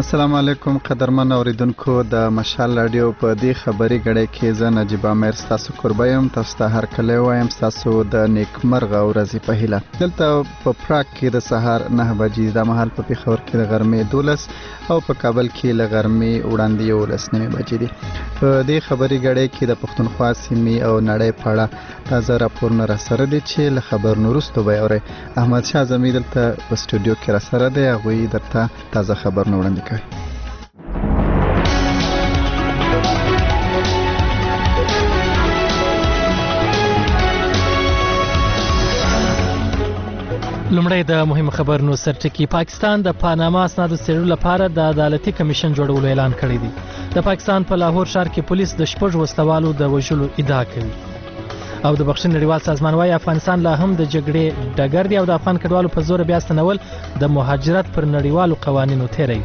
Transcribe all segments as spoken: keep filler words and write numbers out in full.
السلام علیکم قدرمن اوریدونکو د مشال رادیو په دې خبري غړې کې زه نجیب امیر ستاسو قربا یم. تاسو ته هر کله وایم ستاسو د نیکمرغه ورځې په هیله. دلته په پراګ کې د سهار نه بجې د مهال په پیښور کې د غرمې دولس او په کابل کې له غرمې وړاندې یولس نیمې بجې دي. په دې خبري غړې کې د پښتونخوا سیمې او نړۍ په اړه تازه راپورونه را سره دي چې له خبرونو وروسته به اورئ. احمد شاه زمي دلته په سټوډیو کې را سره دی، هغوی درته تازه خبرونه وړاندې کوي. لومړی د مهم خبرونو سرټکی. پاکستان د پاناما اسنادو څېړلو لپاره د عدالتي کمیشن جوړولو اعلان کړی دی. د پاکستان په لاهور ښار کې پولیس د شپږ وسلوالو د وژلو ادعا کوي. او د بخښنې نړیوال سازمان وايي افغانستان لا هم د جګړې ډګر دی او د افغان کډوالو په زور بیا ستنول د مهاجرت پر نړیوالو قوانینو تیری.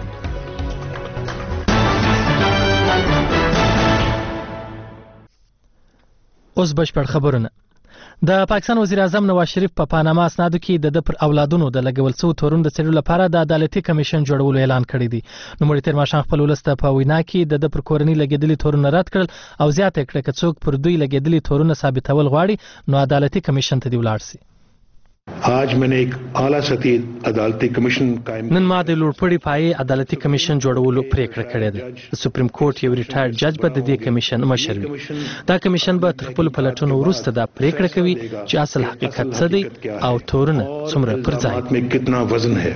اوس بشپړ خبرونه. د پاکستان وزیر اعظم نواز شریف په پا پاناما اسنادو کې د د پر اولادونو د لګول څو تورون د څېړلو لپاره د عدالتي کمیشن جوړولو اعلان کړی دی. نو مړي تیر ماښام خپل ولسته په وینا کې د د پر کورنۍ لګیدلي تورونه رد کړل او زیاته کړه که څوک پر دوی لګیدلي تورونه ثابتول غواړي نو عدالتي کمیشن ته دی ولاړ شي. आज मैंने एक आला सतही अदालती कमीशन कायम نن ما د لوړپوړي پایې عدالتي کمیشن جوړولو پریکړه کړې ده. سپریم کورټ یو ریټایر جج به د دې کمیشن مشر وي. دا کمیشن به تر خپل پلټونو وروسته دا پریکړه کوي چې اصل حقیقت څه دی او تورونه څومره پر ځای में कितना वजन है.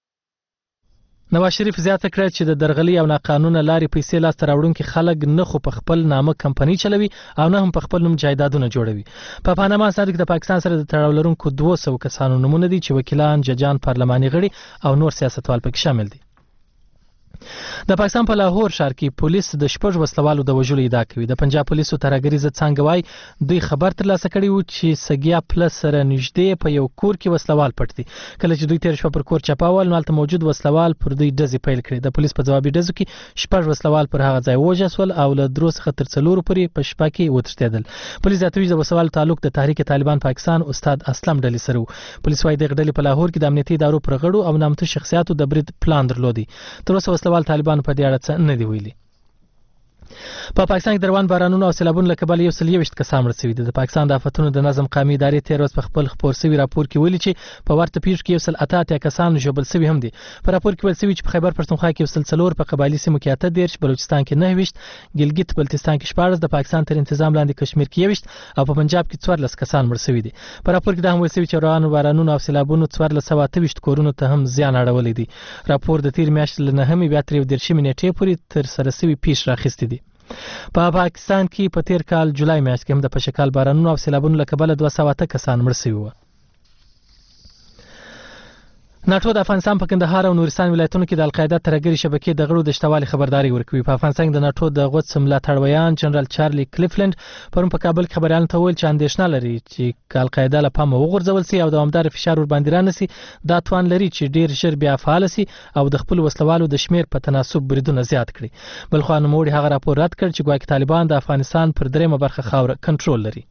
نواز شریف زیاته کړه چې د درغلي او ناقانونه لارې پیسې لاس ته راوړونکي خلک نه خو په خپل نامه کمپنۍ چلوي او نه هم په خپل نوم جایدادونه جوړوي. په پاناما اسنادو کې د پاکستان سره د تړاو لرونکو دوه سوه کسانو نومونه دي چې وکیلان، ججان، پارلماني غړي او نور سیاستوال پکې شامل دي. د پاکستان په لاهور ښار کې پولیس د شپږ وسلوالو د وژلو ادعا کوي. د پنجاب پولیسو ترهګریزه څانګه وايي دوی خبر ترلاسه کړی و چې سګیا پلس سره نږدې په یو کور کې وسلوال پټ دي. کله چې دوی تیر شپه پر کور چپاول نو هلته موجود وسلوال پر دوی ډزې پیل کړې. د پولیس په ځوابي ډزو کې شپږ وسلوال پر هغه ځای ووژل شول او له درو څخه تر څلورو پورې په شپه کې وتښتېدل. پولیس زیاتوي د وسلوالو تعلق د تحریک طالبان پاکستان استاد اسلم ډلې سره و. پولیس وايي دغه ډلې په لاهور کې د امنیتي ادارو پر غړو او نامتو شخصیاتو د برید پلان درلودي. تر اوسه وسلوال طالبان په دې اړه څه نه دی ویلي. په پاکستان کې دروان بارانونو او سیلابونو له کبله یو سل یوویشت کسان مړه شوي دي. د پاکستان د آفتونو د نظم قومي ادارې تېره ورځ په خپل خپور شوي راپور کې ویلي چې په ورته پیښو کې یو سل اته اتیا کسان ژوبل شوي هم دي. په راپور کې ویل شوي چې په خیبر پښتونخوا کې یو سل څلور، په قبایلي سیمو کې اته دېرش، بلوچستان کې نهه ویشت، ګلګت بلتستان کې شپاړس، د پاکستان تر انتظام لاندې کشمیر کې یوویشت او په پنجاب کې څوارلس کسان مړه شوي دي. په راپور کې دا هم ویل شوي چې روانو بارانونو او سیلابونو څوارلس سوه اته ویشت کورونو ته هم زیان اړولی دی. راپور د تېرې میاشتې له نهمې بیا تر یو دېرشمې نېټې پورې تر سره شوي پیښې راخیستې دي. په پاکستان کې په تیر کال جولای میاشت کې هم د پشکال بارانونو او سیلابونو له کبله دوه سوه اته کسان مړه شوي وو. ناټو د افغانستان په کندهار او نورستان ولایتونو کې د القاعده ترهګري شبکې د غړو د شتوالي خبرداري ورکوي. په افغانستان کې د ناټو د غوڅ ملاتړویان جنرال چارلی کلیفلند پرون په کابل کې خبریالانو ته وویل چې اندېښنه لري چې القاعده له پامه وغورځول شي او دوامدار فشار ورباندې رانسي دا توان لري چې ډیر ژر بیا فعال شي او د خپل وسلوالو د شمیر په تناسب بریدونه زیات کړي. بلخوا نوموړي هغه راپور رد کړ چې ګواکې طالبان د افغانستان پر دریمه برخه خاوره کنټرول لري.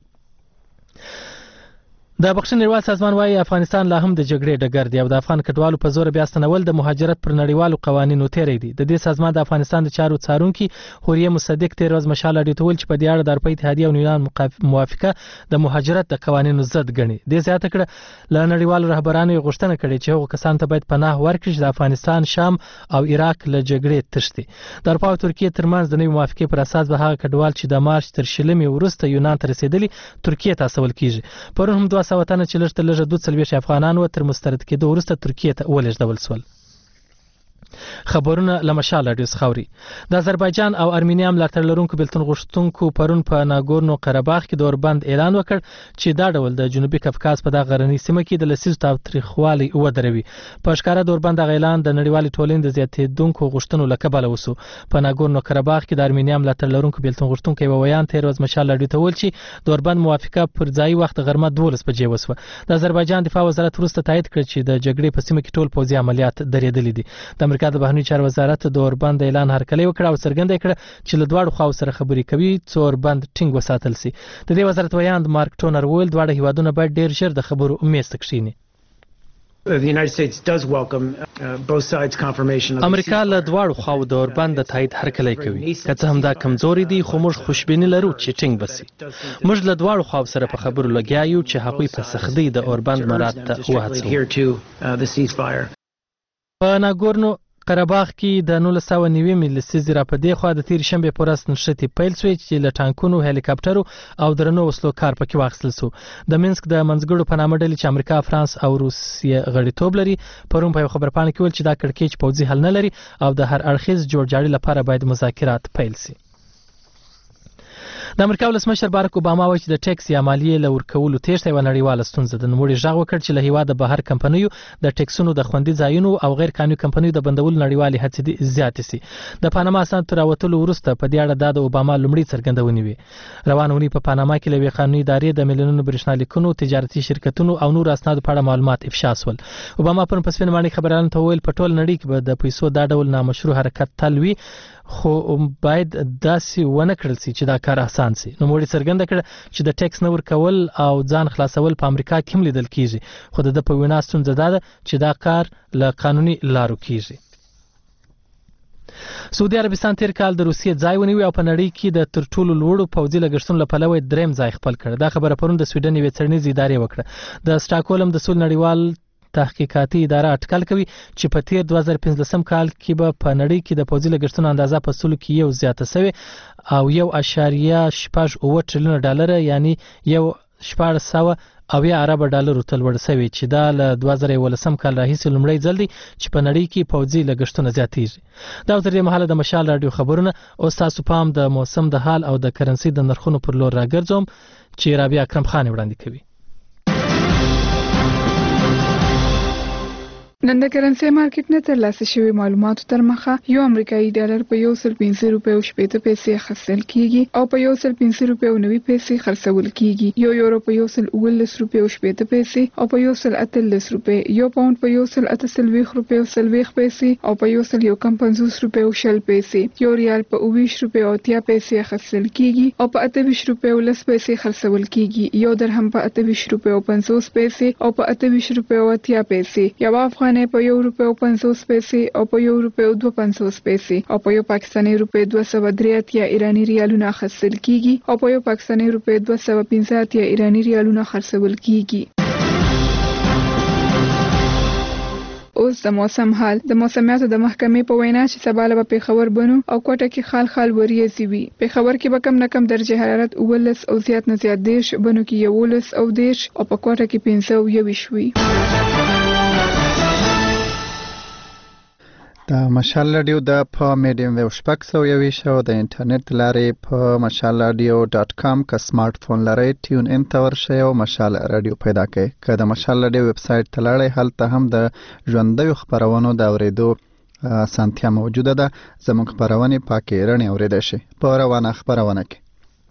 د بخښنې نړیوال سازمان وايي افغانستان لا هم د جګړې ډګر دی او د افغان کډوالو په زور بیا ستنول د مهاجرت پر نړیوالو قوانینو تیری دی. د دې سازمان د افغانستان د چارو څارونکي حوریه مصدق تېره ورځ مشال راډیو ته ویل چې په دې اړه د اروپا اتحادیې او یونان موافقه د مهاجرت د قوانینو ضد ګڼي. دې زیاته کړه له نړیوالو رهبرانو یې غوښتنه کړې چې هغو کسانو ته باید پناه ورکړي چې د افغانستان، شام او عراق له جګړې تښتي. د اروپا او ترکیې ترمنځ د نوې موافقې پر اساس به هغه کډوال چې د مارچ تر شلمې وروسته یونان ته رسېدلي ترکیې ته استول کیږي. پرون هم دوه سوه تنه چې لږ تر لږه دوه څلوېښت افغانان و تر مسترد کېدو وروسته ترکیې ته ولېږدول شول. خبرونه له مشال راډیو څخه اوري. د آذربایجان او ارمینیا ملاتړ لرونکو بېلتون غوښتونکو پرون په ناګورنو قرهباغ کې د اوربند اعلان وکړ چې دا ډول د جنوبي کفکاز په دغه غرنۍ سیمه کې د لسیزو تاوتریخوالي ودروي. په ښکاره د اوربند دغه اعلان د نړیوالې ټولنې د زیاتېدونکو غوښتنو له کبله وسو. په ناګورنو قرهباغ کې د ارمینیا ملاتړ لرونکو بېلتون غوښتونکو یوه ویان تېره ورځ مشال راډیو ته وویل چې د اوربند موافقه پر ځایي وخت غرمه دولس بجې وسوه. د آذربایجان دفاع وزارت وروسته تایید کړ چې د جګړې په سیمه کې ټول پوځي عملیات درېدلي دي. د امریکا د بهرنیو چارو وزارت د اوربند اعلان هرکلی وکړ او څرګنده کړه چې له دواړو خواو سره خبرې کوي څو اوربند ټینګ وساتل شي. د دې وزارت ویاند مارک ټونر وویل دواړه هیوادونه باید ډیر ژر د خبرو میز ته کښیني. The United States does welcome uh, both sides' confirmation of امریکا له دواړو خواو د اوربند د تایید هرکلی کوي که څه هم دا کمزوري دي خو موږ خوشبیني لرو چې ټینګ بسي موږ له دواړو خواو سره په خبرو لګیا یو چې هغوی په سختۍ د اوربند مراعات ته وهڅوي. په ناګورنو قرهباغ کې د نولس سوه نوي لسیزې را په دې خوا د تېرې شنبې په ورځ نښتې پیل سوې چې له ټانکونو هلیکاپټرو او درنو وسلو کار پکې واخیستل سو. د منسک د منځګړو په نامه ډلې چې امریکا، فرانس او روسیې غړیتوب لري پرون په یو خبرپاڼه کې ویل چې دا کړکېچ پوځي حل نه لري او د هر اړخیز جوړجاړي لپاره باید مذاکرات پیل سي. د امریکا ولسمشر باراک اوباما وایي چې د ټیکس یا مالیې له ورکولو تېښته یوه نړیواله ستونزه ده. نوموړي غږ وکړ چې له هېواده بهر کمپنیو د ټیکسونو د خوندي ځایونو او غیر قانوني کمپنیو د بندولو نړیوالې هڅې دې زیاتې سي. د پاناما اسنادو تر راوتلو وروسته په دې اړه دا د اوباما لومړۍ څرګندونې وې. روانه اونۍ په پاناما کې له یوې قانوني ادارې د میلیونونو برېښنالیکونو، تجارتي شرکتونو او نورو اسنادو په اړه معلومات افشا شول. اوباما پرون په سپینه ماڼۍ خبریالانو ته وویل په ټول نړۍ کې به د پیسو دا ډول نامشروع حرکت تل وي خو باید داسې ونه کړل سي چې دا کار اسان سي. نوموړي څرګنده کړه چې د ټیکس نه ورکول او ځان خلاصول په امریکا کې هم لیدل کیږي خو د ده په وینا ستونزه دا ده چې دا کار له قانوني لارو کیږي. سعودي عربستان تیر کال د روسیې ځای ونیوي او په نړۍ کې د تر ټولو لوړو پوځي لګښتونو له پلوه درېیم ځای خپل کړ. دا خبره پرون د سویډن یوې څېړنیزې ادارې وکړه. د سټاکهولم د سولې نړیوال تحقیقاتي اداره اټکل کوي چې په تیر دوه زره پنځلسم کال کې به په نړۍ کې د پوځي لګښتونو اندازه په سلو کې یو زیاته سوې او یو اشاریه شپږ اووه ټریلیونه ډالره یعنی یو شپاړس سوه اویا اربه ډالرو ته لوړ سوې چې دا له دوه زره یولسم کال راهیسې لومړی ځل دی چې په نړۍ کې پوځي لګښتونه زیاتېږي. دا تر دې مهاله د مشال راډیو خبرونه. اوس تاسو پام د موسم د حال او د کرنسي د نرخونو پر لور راګرځوم چې رابعه اکرم خان وړاندې کوي. نن د کرنسي مارکیټ نه ترلاسه شوی معلوماتو تر مخه یو امریکایي ډالر په یو سل پنځه روپۍ او شپېته پیسې خرڅول کیږي او په یو سل پنځه روپۍ او نوي پیسې خرڅول کیږي. یو یورو په یو سل اوولس روپۍ او شپېته پیسې او په یو سل اتلس روپۍ. یو پاوند په یو سل اته څلوېښت روپۍ او څلوېښت پیسې او په یو سل یو کم پنځوس روپۍ او شل پیسې. یو ریال په اوویشت روپۍ او اتیا پیسې خرڅول کیږي او په اته ویشت روپۍ او لس پیسې خرڅول کیږي. یو درهم په اته ویشت روپۍ او پنځوس پیسې او په اته ویشت روپۍ او اتیا پیسې. یو افغان په یو روپۍ او پنځوس پیسې او په یو روپۍ او دوه پنځوس پیسې او په یو پاکستاني روپۍ دوه سوه درې اتیا ایراني ریالونه خرڅول کیږي او په یو پاکستاني روپۍ دوه سوه پنځه اتیا ایراني ریالونه خرڅول کیږي. اوس د موسم حال. د موسمیاتو د محکمې په وینا چې سبا له پېښور بنو او کوټه کې خال خال وریځې وي. پېښور کې به کم نه کم درجه حرارت اوولس او زیات نه زیات دېرش، بنو کې یولس او دېرش او په کوټه کې پنځه او یوویشت وي. د مشال راډیو د په میډیم ویو شپږ سوه یوویشت او د انټرنیټ لارې په مشال راډیو ډاټ کام که سمارټ فون لرئ ټیون ان ته ورشئ او مشال راډیو پیدا کړئ. که د مشال راډیو ویب سایټ ته لاړئ هلته هم د ژوندیو خپرونو د اورېدو اسانتیا موجوده ده. زموږ خپرونې پاکې رڼې اورېدی شي په روانه خپرونه کې.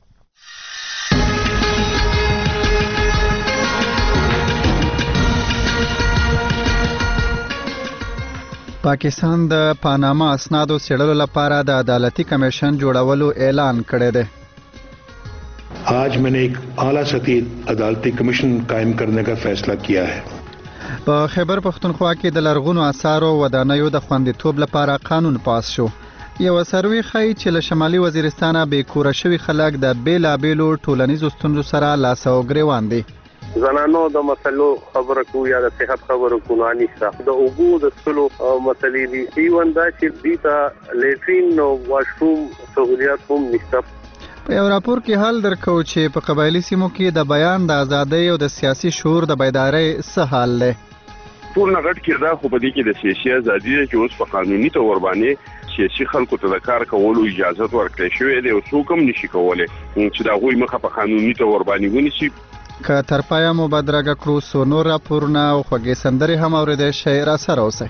پاکستان د پاناما اسنادو څېړلو لپاره د عدالتي کمیشن جوړولو اعلان کړی دی. आज मैंने एक आला सतही अदालती कमीशन कायम करने का फैसला किया है. په خیبر پښتونخوا کې د لرغونو آثارو ودانیو د خوندیتوب لپاره قانون پاس شو. یو سروې ښایي چې له شمالي وزیرستانه بې کوره شوي خلک د بېلابېلو ټولنیزو ستونزو سره لاس او ګرېوان دي. زنانو د مسلو خبره کو یا د صحت خبره کو نه نشته. د اوبو د سلو مسلې دي ایون دا چې دیتا لیټرین او واشروم سہولیات هم نشته. په یو راپور کې حال درکو چې په قبایلي سیمو کې د بیان د ازادۍ او د سیاسي شعور د بیدارۍ څه حال دی. ټول نه غټ کړه خو په دې کې د سیاسي ازادي چې اوس په قانوني تور باندې سیاسي خلکو ته د کار کولو اجازه ورکړې شوې ده او څوک هم نشي کولای چې دا غوي مخه په قانوني تور باندې ونیسي. که تر پایه مو بدرګه کړو سو نور راپورونه او خوږې سندرې هم اورېدی شئ. را سره اوسئ.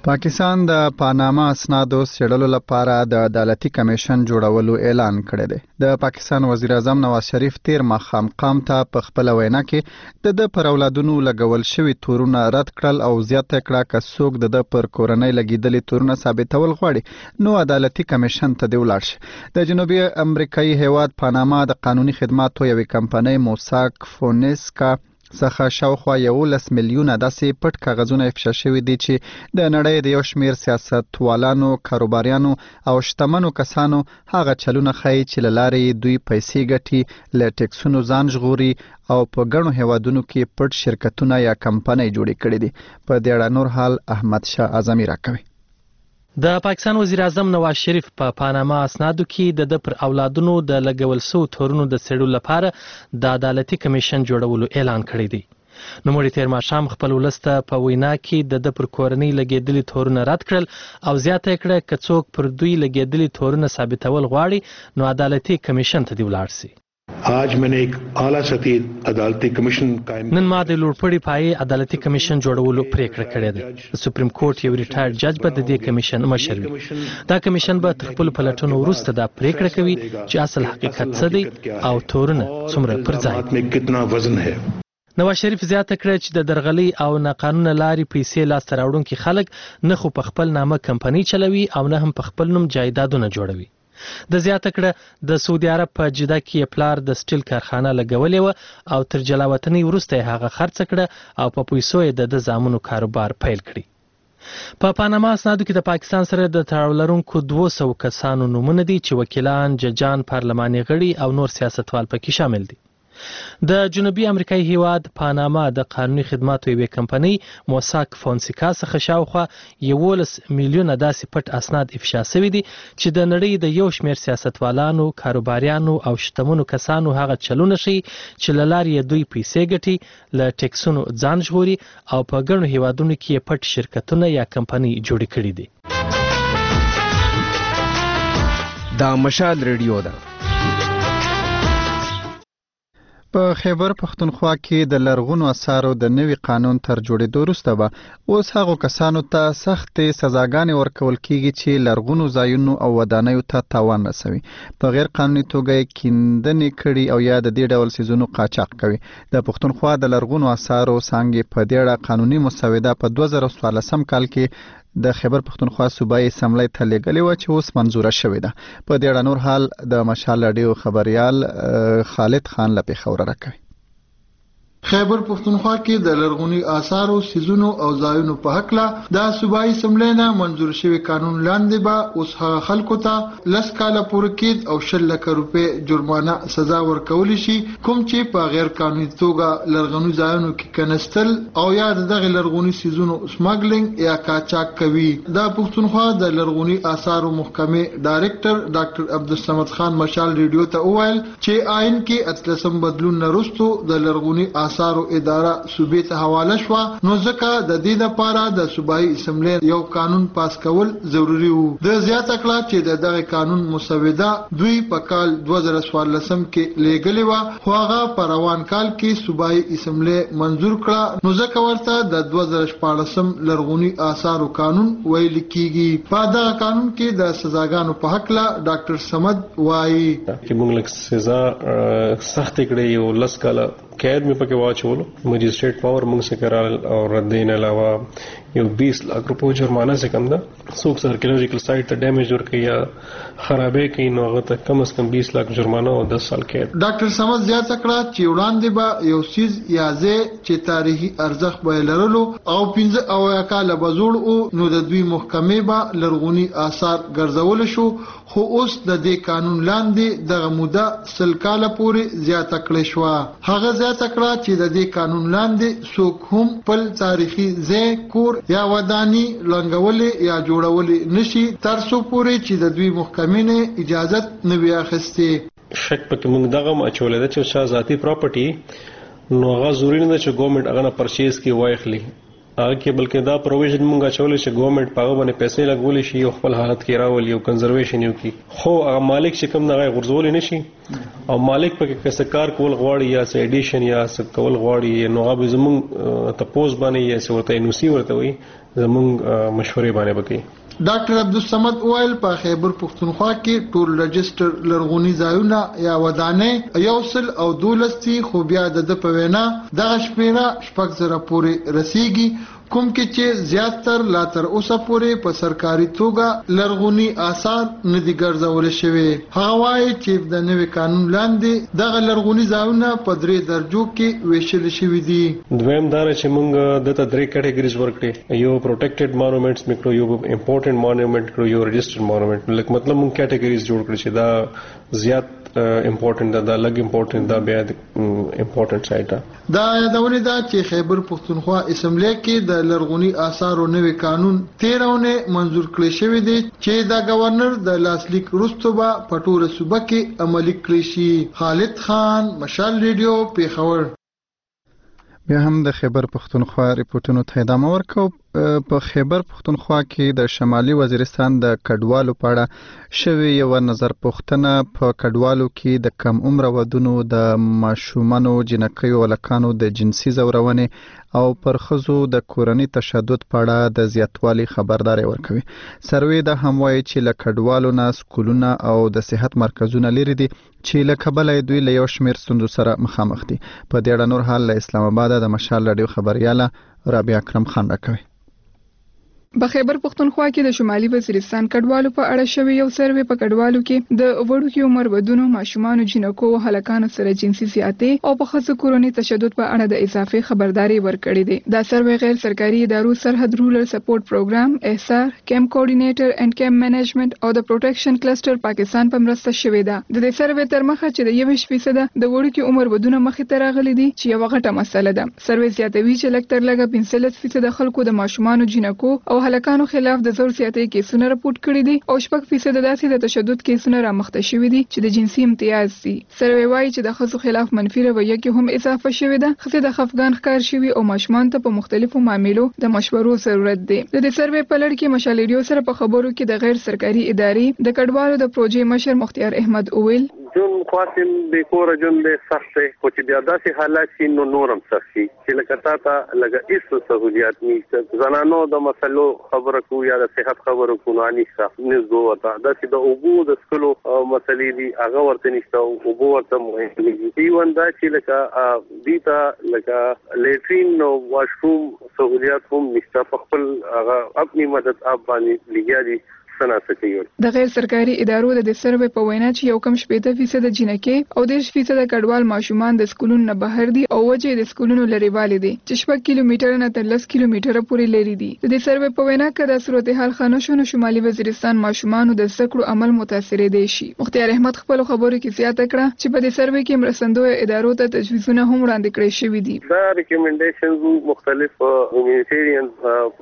پاکستان د پاناما اسنادو څېړلو لپاره د عدالتي کمیشن جوړولو اعلان کړی دی. د پاکستان وزیر اعظم نواز شریف تیر ماښام قام ته په خپله وینا کې د ده پر اولادونو لګول شوي تورونه رد کړل او زیاته کړه که څوک د ده پر کورنۍ لګېدلي تورونه ثابتول غواړي نو عدالتي کمیشن ته دې ولاړ شي. د جنوبي امریکایي هیواد پاناما د قانوني خدماتو یوې کمپنۍ موساک فونسکا څخه شاوخوا یولس میلیونه داسې پټ کاغذونه افشا شوي دي چې د نړۍ د یو شمېر سیاستوالانو، کاروباریانو او شتمنو کسانو هغه چلونه ښیي چې له لارې دوی پیسې ګټي، له ټیکسونو ځان ژغوري او په ګڼو هیوادونو کې پټ شرکتونه یا کمپنۍ جوړې کړي دي. په دې اړه نور حال احمد شاه اعظمي راکوي. د پاکستان وزیر اعظم نواز شریف په پا پاناما اسنادو کې د د پر اولادونو د لګول شوو تورونو د څېړلو لپاره د عدالتي کمیشن جوړولو اعلان کړی دی. نوموړي تیر ماښام خپل ولس ته په وینا کې د د پر کورنۍ لګېدلي تورونه رد کړل او زیاته یې کړه که څوک پر دوی لګېدلي تورونه ثابتول غواړي نو عدالتي کمیشن ته دې ولاړ سي. आज मैंने एक आला सतही अदालती कमीशन कायम نن ما د لوړپوړي پایې عدالتي کمیشن جوړولو پریکړه کړې ده. سپریم کورټ یو ریټایر جج به د دې کمیشن مشر وي. دا کمیشن به تر خپل پلټنو وروسته دا پریکړه کوي چې اصل حقیقت څه دی او تورونه څومره پر ځای में कितना वजन है. نواز شریف زیاته کړه چې د درغلي او ناقانونه لارې پیسې لاسته راوړونکي خلک نه خو په خپل نامه کمپنۍ چلوي او نه هم په خپل نوم جایدادونه جوړوي. د زیاته کړه د سعودي عرب په جده کې پلار د سټیل کارخانه لګولې و او تر جلاوطنۍ وروسته هغه خرڅ کړه او په پیسو یې د د زامنو کاروبار پیل کړي. په پاناما اسنادو کې د پاکستان سره د تړاو لرونکو دوه سوه کسانو نومونه دي چې وکیلان، ججان، پارلماني غړي او نور سیاستوال پکې شامل دي. د جنوبي امریکایي هیواد پاناما د قانوني خدماتو یوې کمپنۍ موساک فونسکا څخه شاوخوا یولس میلیونه داسې پټ اسناد افشا شوي دي چې د نړۍ د یو شمېر سیاستوالانو، کاروباریانو او شتمنو کسانو هغه چلونه ښیي چې له لارې یې دوی پیسې ګټي، له ټیکسونو ځان ژغوري او په ګڼو هیوادونو کې یې پټ شرکتونه یا کمپنۍ جوړې کړي دي. دا مشال ریډیو ده. په خیبر پښتونخوا کې د لرغونو اثارو د نوي قانون تر جوړېدو وروسته به اوس هغو کسانو ته سختې سزاګانې ورکول کیږي چې لرغونو ځایونو او ودانیو ته تاوان رسوي، په غیر قانوني توګه یې کیندنې کړي او یا د دې ډول څیزونو قاچاق کوي. د پښتونخوا د لرغونو اثارو څانګې په دې اړه قانوني مسوده په دوه زره څوارلسم کال کې د خیبر پښتونخوا صوبایي اسمبلۍ ته لیږلې وه چې اوس منظوره شوې ده. په دې اړه نور حال د مشال راډیو خبریال خالد خان له پېښوره راکوي. خیبر پښتونخوا کې د لرغوني آثارو، سیزونو او ځایونو په هکله د صوبایي اسمبلۍ نه منظور شوی قانون لاندې به اوس هغه خلکو ته لس کاله پورې قید او شل لکه روپۍ جرمانه سزا ورکولی شي کوم چې په غیر قانوني توګه لرغوني ځایونو کې کنستل او یا دغه لرغوني سیزونو سمګلینګ یا قاچاق کوي. د پښتونخوا د لرغوني آثارو محکمې ډایرکټر ډاکټر عبدالصمد خان مشال ریډیو ته وویل چې آئین کې اتلسم بدلون نه وروسته د لرغوني آثارو اداره صوبې ته حواله شوه نو ځکه د دې لپاره د صوبایي اسمبلۍ یو قانون پاس کول ضروري وو. د زیاته کړه چې د دغه قانون مسوده دوی په کال دوه زره څوارلسم کې لیږلې وه خو هغه په روان کال کې صوبایي اسمبلۍ منظور کړه نو ځکه ورته د دوه زره شپاړسم لرغوني آثارو قانون ویل کیږي. په دغه قانون کې د سزاګانو په هکله ډاکټر صمد وایي چې موږ لږ سزا سخت کړې یو لس کاله قید में पके वाचोलो मजिस्ट्रेट पावर मुंग से कराल और रद्दीन अलावा यो बीस लाख रुपए जुर्माना से कम दा सूख आर्कियोलॉजिकल साइट ته ډیمیج ورکړي یا خرابې کوي نو هغه ته کم از کم बीस लाख जुर्माना او दस साल قید. ډاکټر سمد زیاته کړه چې وړاندې به یو سیز یا ځای چې تاریخي ارزښت به لرلو او پنځه او یا کال به جوړ او نو د دوی محکمې به لرغوني آثار ګرځول شو خو اوس د دې قانون لاندې دغه موده سل کاله پورې زیاته کړې شوه. هغه زیاته کړه چې د دې قانون لاندې څوک هم خپل تاریخي ځای، کور یا وداني لنګولې یا جوړولې نشي تر څو پورې چې د دوی محکمې نه اجازت نه وي اخیستې. شک پکې موږ دغه اچولې ده چې شاه ذاتي پراپرټي نو هغه ضروري نه چې ګورنمنت هغه نه پرچیز کې وایخلي هغه کې بلکې دا پروویژن مونږه چولې چې ګورنمنت په هغه باندې پیسې لګولې شي او خپل حالت کې راولي او کنزرویشن یو کی خو هغه مالک چې کوم نه غرزول نشي او مالک پکې کسه کار کول غواړي یا څه ایډیشن یا څه کول غواړي نو هغه زموږ تپوس باندې یا څه ورته نوسی ورته وي زمونږ مشورې باندې وکړي. ډاکټر عبدالصمد ویل په خیبر پښتونخوا کې ټول رجستر لرغونی ځایونه یا ودانې یو سل او دولسي خو بیا د په وینا دغه شمیره شپږ زره پورې رسیږي، کوم کې چې زیاتر لا تر اوسه پورې په سرکاري توګه لرغونی آثار نه دي ګرځول شوي. هغه وایي چې د نوي قانون لاندې دغه لرغونی ځایونه په درې درجو کې ویشل شوي دي. دویم دا چې موږ دته درې کټګوریز ورکړي، یو پروټیکټډ مانومنټس میکرو، یو امپورټنٹ مانومنٹ کړو، یو رجسټرډ مانومنٹ. لکه مطلب موږ کټګوریز جوړ کړی چې دا زیات امپورټنٹ ده، دا لګ امپورټنٹ ده، بیا امپورټنٹ سایټ ده. دا یادونه ده چې خیبر پښتونخوا اسمبلی کې د لرغونی آثارو نوي قانون تیرونه منزور کړی شوی دی چې دا گورنر د لاسلیک وروسته به په ټوله صوبه کې عملي کړی شي. خالد خان، مشال ریډیو، پیښور. بیا هم د خیبر پښتونخوا ریپورتونو ته ادامه ورکو. په خیبر پښتونخوا کې د شمالي وزیرستان د کډوالو په اړه شوې یو نظر پوښتنه په کډوالو کې د کم عمر ودونو، د ماشومانو، جنکیو، ولکانو د جنسي زورونې او پر ښځو د کورني تشدد په اړه د زیاتوالي خبرداري ورکوي. سروې دا هم وایي چې له کډوالو نه سکولونه او د صحت مرکزونه لري دي چې له کبله دوی له یو شمېر ستونزو سره مخامخ دي. په دې اړه نور حال له اسلام آباد د مشال رادیو خبرياله رابعه اکرم خان راکوي. په خیبر پښتونخوا کې د شمالي وزیرستان کډوالو په اړه شوی یو سروې په کډوالو کې د وړوکي عمر ودونو، ماشومانو، جنکو او هلکانو سره جنسي زیاتې او په ښځو کورني تشدد په اړه د اضافي خبرداري ورکړې ده. دا سروې غیر سرکاري ادارو سرحد رولر سپورټ پروګرام، احصار، کیمپ کوارډینیټر اینڈ کیمپ منیجمنت او د پروټیکشن کلسټر پاکستان په مرسته شوې ده. د دې سروې تر مخه چې د یوویشت فیصد د وړوکي عمر ودونه مخې ته راغلي دي چې یو غټه مسله ده. سروې زیاتوي چې لږ تر لږه پنځلس فیصد خلکو د ماشومانو، جنکو او هلکانو خلاف د زور زیاتې کیسونه راپورټ کړي دي او شپږ فیصد داسې د تشدد کیسونه رامخته شوي دي چې د جنسي امتیاز دي. سروې وایي چې د ښځو خلاف منفي رویه کې هم اضافه شوې ده. ښځې د خفګان ښکار شوي او ماشومان ته په مختلفو معاملو د مشورو ضرورت دی. د دې سروې په لړ کې مشال ریډیو سره په خبرو کې د غیر سرکاري ادارې د کډوالو د پروژې مشر مختیار احمد اویل جون خاصم د کور جون د سخت خو چې بیا داسې حالات شي نو نورم سخت شي چې لکه تا ته لګه هیڅ سہولیات نشته. زنانو د مسلو خبره کو یا د صحت خبره کو نه نشته، نزدو وتا داسې د اوبو د سکلو مسلې دي هغه ورته نشته. اوبو ورته مهم دي. ایون دا چې لکه دیتا لکه لیټرین او واشروم سہولیات هم نشته. په خپل هغه خپل مدد اپ باندې لګیا دي. د غیر سرکاري ادارو د سروې په وینا چې یو کم شپږ فیصد جنکې او دېرش فیصد کډوال ماشومان د سکولونو نه بهر دي او وجه د سکولونو لريوالي دي چې شپږ کیلومتره نه تر لس کیلومتره پورې لري دي. د دې سروې په وینا کې د صورتحال خانه شونه شمالي وزیرستان ماشومان د زکړو عمل متاثر دي شي. مختیار احمد خپل خبرو کې زیاته کړه چې په دې سروې کې مرستندوی ادارو ته تجویزونه هم وړاندې کړي شوي دي. دا ریکمنډیشنز مختلف هیومانیټیرین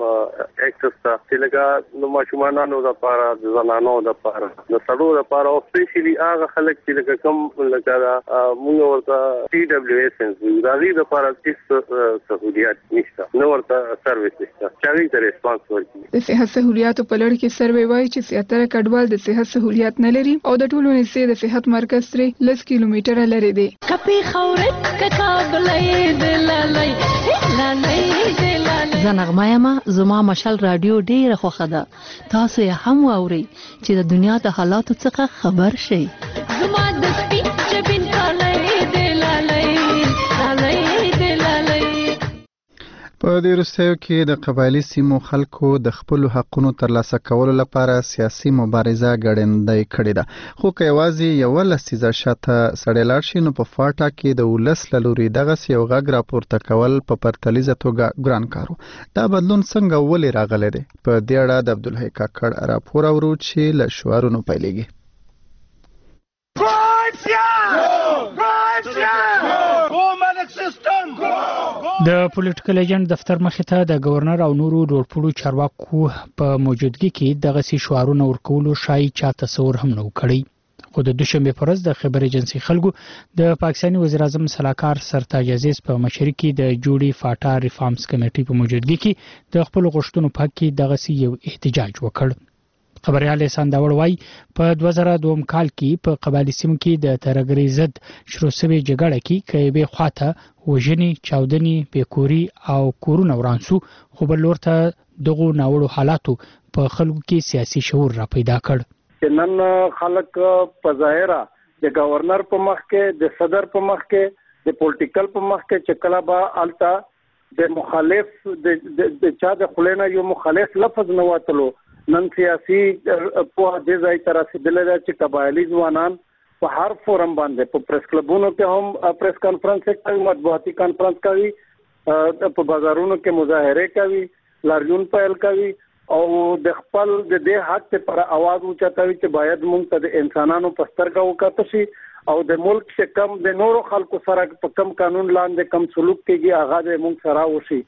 اکټس ته چې لکه ماشومانو د لپاره د زنانو د لپاره د سړو لپاره او سپیشلی هغه خلک چې لکه کوم لکه موږ ورته ټي ډبلیو ایس د دې لپاره هیڅ سہولیات نشته، نو ورته سرویس نشته چې هغه ته ریسپانس ورکړي. د صحت سہولیاتو په لړ کې سروې وایي چې زیاتره کډوال د صحت سہولیات نه لري او د ټولو نسې د صحت مرکز ترې لس کیلومتره لري دی. کپی خورت ککابلې دلالای لالای دلالای زنغمایما زما مشال رادیو ډیره خوښه ده. تاسو یې هم واورئ چې د دنیا د حالاتو څخه خبر شئ. زما د سپین جبین کالای دلالای لالای دلالای. په دې وروستیو کې د قبایلي سیمو خلکو د خپلو حقونو ترلاسه کولو لپاره سیاسي مبارزه ګړندۍ کړې ده. خو که یوازې یوه لسیزه شاته سړی لاړ شي نو په فاټا کې د ولس له لوري دغسې یو غږ راپورته کول په پرتلیزه توګه ګران کار و. دا بدلون څنګه ولې راغلی دی؟ په دې اړه د عبدالحی کاکړ راپور اورو چې له شعارونو پیلېږي. د پولیټیکل ایجنټ دفتر مخې ته د گورنر او نورو ډورپوړو چارواکو په موجودګۍ کې دغه سي شعارونه ورکولو شای چا تصور هم نه وکړي. خو د دوشنبه پر ورځ د خبر ایجنسی خلکو د پاکستاني وزیر اعظم سلاکار سرتاج عزیز په مشرۍ کې د جوړي فاټا ریفارمز کمیټې په موجودګۍ کې د خپل غوښتنو په حق کې دغه سي یو احتجاج وکړ. خبريال سانداور وای په دوه زره دوه کال کې په قبایلی سیمو کې د ترګری ضد شروع شوی جګړه کې کایبه خواته وژنې چاودنې بیکوري او کورونه ورانسو خو بل ورته دغه ناوړو حالاتو په خلکو کې سیاسي شعور را پیدا کړ. نن خلک په ظاهره د گورنر په مخ کې د صدر په مخ کې د پولیټیکل په مخ کې چې کله به التا د مخالف د چا د خلینا یو مخالف لفظ نه واتلو نن سیاسي په دې ځای تر رسیدلې چې قبایلی ځوانان په هر فورم باندې په پریس کلبونو کې هم پریس کانفرنس کوي مطبوعاتي کانفرنس کوي په بازارونو کې مظاهره کوي لاریون پیل کوي او د خپل د دې حق پر आवाज اوچتوي چې باید موږ ته د انسانانو په سترګه وکړو شي او د ملک څخه کم د نورو خلکو سره په کم قانون لاندې کم سلوک کېږي هغه د موږ سره وشي.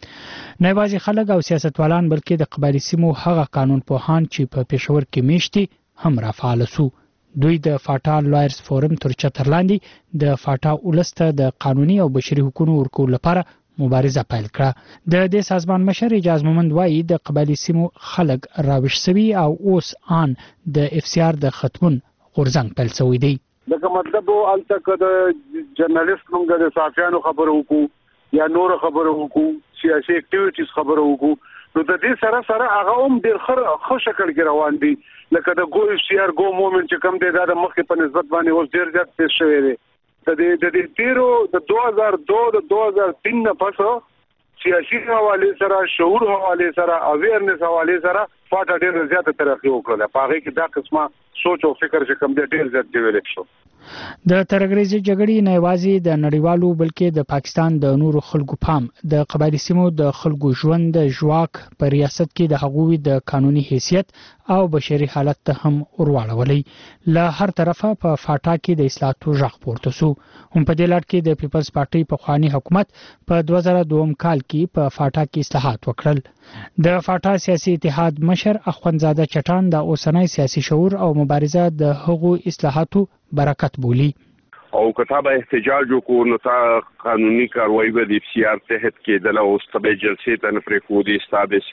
نه یوازې خلک او سیاستوالان بلکې د قبایلی سیمو هغه قانون پوهان چې په پېښور کې میشتي هم را فعال سو. دوی د فاټا لایرز فورم تر چتر لاندې د فاټا ولسته د قانوني او بشري حقوقو ورکول لپاره مبارزه پیل کړه. د دې سازمان مشر اجازه مومند وایي د قبایلی سیمو خلک راوښ سوي او اوس ان د اف سی آر د ختمون غورځنګ پیل شوی دی. دغه مطلب او الته د جرنالست موږ د صحافیانو خبرو وکړو یا نور خبرو وکړو سیاسي اکټیویټیز خبرو وکړو نو د دې سره سره هغه هم ډیر ښه شکل کې روان دي لکه د ګو اف سی آر ګو موومنت چې کوم دی دا د مخکې په نسبت باندې اوس ډیر زیات تیز شوی دی. د دې د دې تیرو د دوه هزار دوه د دوه هزار تین نه پس سیاسي حواله سره شعور حواله سره اویرنس حواله سره فاټا ډیر زیات ترقی وکړه. په هغه کې دا قسمه سوچ او فکر چې کوم دی ډیر زیات ډیولپ شو. د ترګریزي جګړې نه یوازې د نړیوالو بلکې د پاکستان د نورو خلکو پام د قبایلی سیمو د خلکو ژوند د ژواک په ریاست کې د حقوقي د قانوني حیثیت او بشري حالت ته هم ورواړولې. له هر طرفه په فاټا کې د اصلاحاتو ژغ پورته سو. هم په دې لړ کې د پیپلز پارټي په خواني حکومت په دوه زره دوه کال کې په فاټا کې اصلاحات وکړل. د فاټا سیاسي اتحاد مشر اخوندزاده چټان د اوسنۍ سیاسي شعور او مبارزه د هغو اصلاحاتو برکت بولی. او کتابه احتجاج وکړو نو تا قانوني کاروایی به د سی آر تحت کې د له استبه جلسې ته نه پرې خو دي ستابس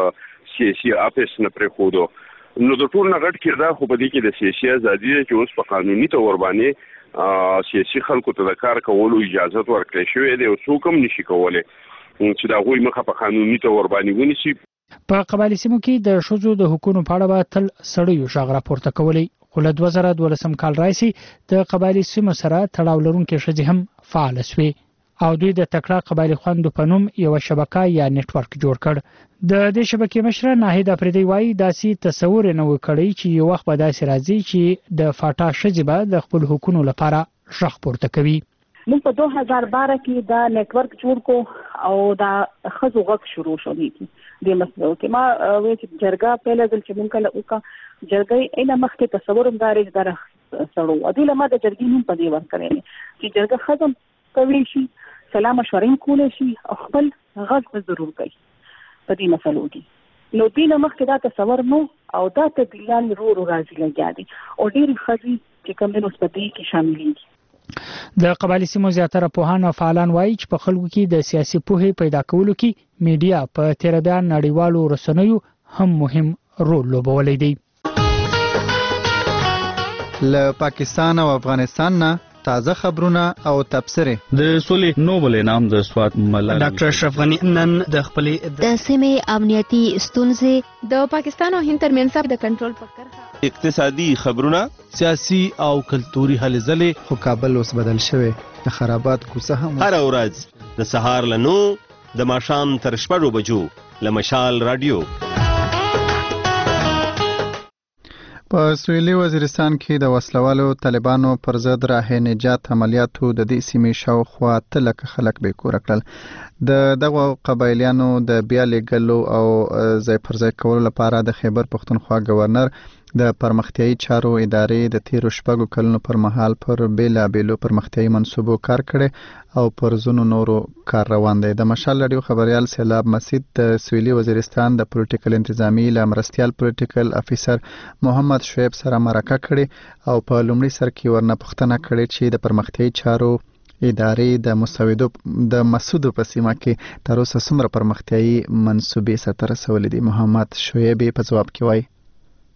سیاسي اپس نه پرې خو دو نو د ټول نغټ کړه خو په دې کې د سیاسي ازادي چې اوس په قانوني تور باندې سیاسي خلکو ته د کار کولو اجازه ورکړې شوې ده او څوک هم نشي کولای چې دا غوي مخه په قانوني تور باندې ونیسي. په قبایلی سیمو کې د شوزو د حقوقو په اړه تل سړیو شغ راپورته کولی. خو له دوه زره دولسم کال راځي د قبایلی سیمو سره تړاو لرونکي شذې هم فعال شوي او دوی د تکړه قبایلی خوندو په نوم یو شبکه یا نتورک جوړ کړ. د دې شبکې مشر ناهید افریدی وایي داسې تصور نه وکړي چې یو وخت به داسې راځي چې د فاټا شذې به د خپل حقوقو لپاره شخ پورته کوي. موږ په دوه هزار بارہ کې دا نتورک جوړ کو او دا خزو غږ شروع شو دي د مسلو کې ما وې چې جرګه په لږ چې موږ کله وکا جرګې اینا مخکې تصور هم داري در سړو ادي لمه د جرګې نوم په دې ور کړی چې جرګه خزم کوي شي سلام مشورې کول شي خپل غږ ضرور کوي په دې مسلو کې نو دې مخکې دا تصور نو او دا تدلیل رو رو راځي لګیادي او ډېر خزي چې کوم د نسبتي کې شامل دي. د قبایلی سیمو زیاتره پوهان او فعالان وایي چې په خلکو کې د سیاسي پوهې پیدا کولو کې میډیا په تیر بیان نړیوالو رسنیو هم مهم رول لوبولی دی. له پاکستان او افغانستان نه تازه خبرونه او تبصره. د سولې نوبل انعام د سوات ملال ډاکټر اشرف غنی نن د خپلې د سیمې امنیتي ستونزې د پاکستان او هند ترمنځ د کنټرول فکر اقتصادي خبرونه سیاسي او کلتوري هلې ځلې خو کابل اوس بدل شوی د خرابات کوڅه هم هر ورځ د سهار لنو د ماښام تر شپږو بجو له مشال رادیو. په سویلي وزیرستان کې د وسلوالو طالبانو پر ضد راه نجات عملیاتو د دې سیمې شاوخوا اته لکه خلک بې کوره کړل. د دغو قبایلیانو د بیا لیږلو او ځای پر ځای کولو لپاره د خیبر پښتونخوا گورنر د پرمختیایي چارو ادارې د تیرو شپږو کلونو پر مهال پر بیلابیلو پرمختیایي منصوبو کار کړی او پر ځینو نورو کار روان دی. د مشال رادیو خبریال سیلاب مسید د سویلي وزیرستان د پولیټیکل انتظامی له مرستیال پولیټیکل افیسر محمد شعیب سره مرکه کړې او په لومړي سر کې ورنه پوښتنه کړې چې د پرمختیایي چارو ادارې د مسودو د مسودو په سیمه کې تر اوسه څومره پرمختیایي منصوبې سره رسولې دي. محمد شعیب په جواب کې وایي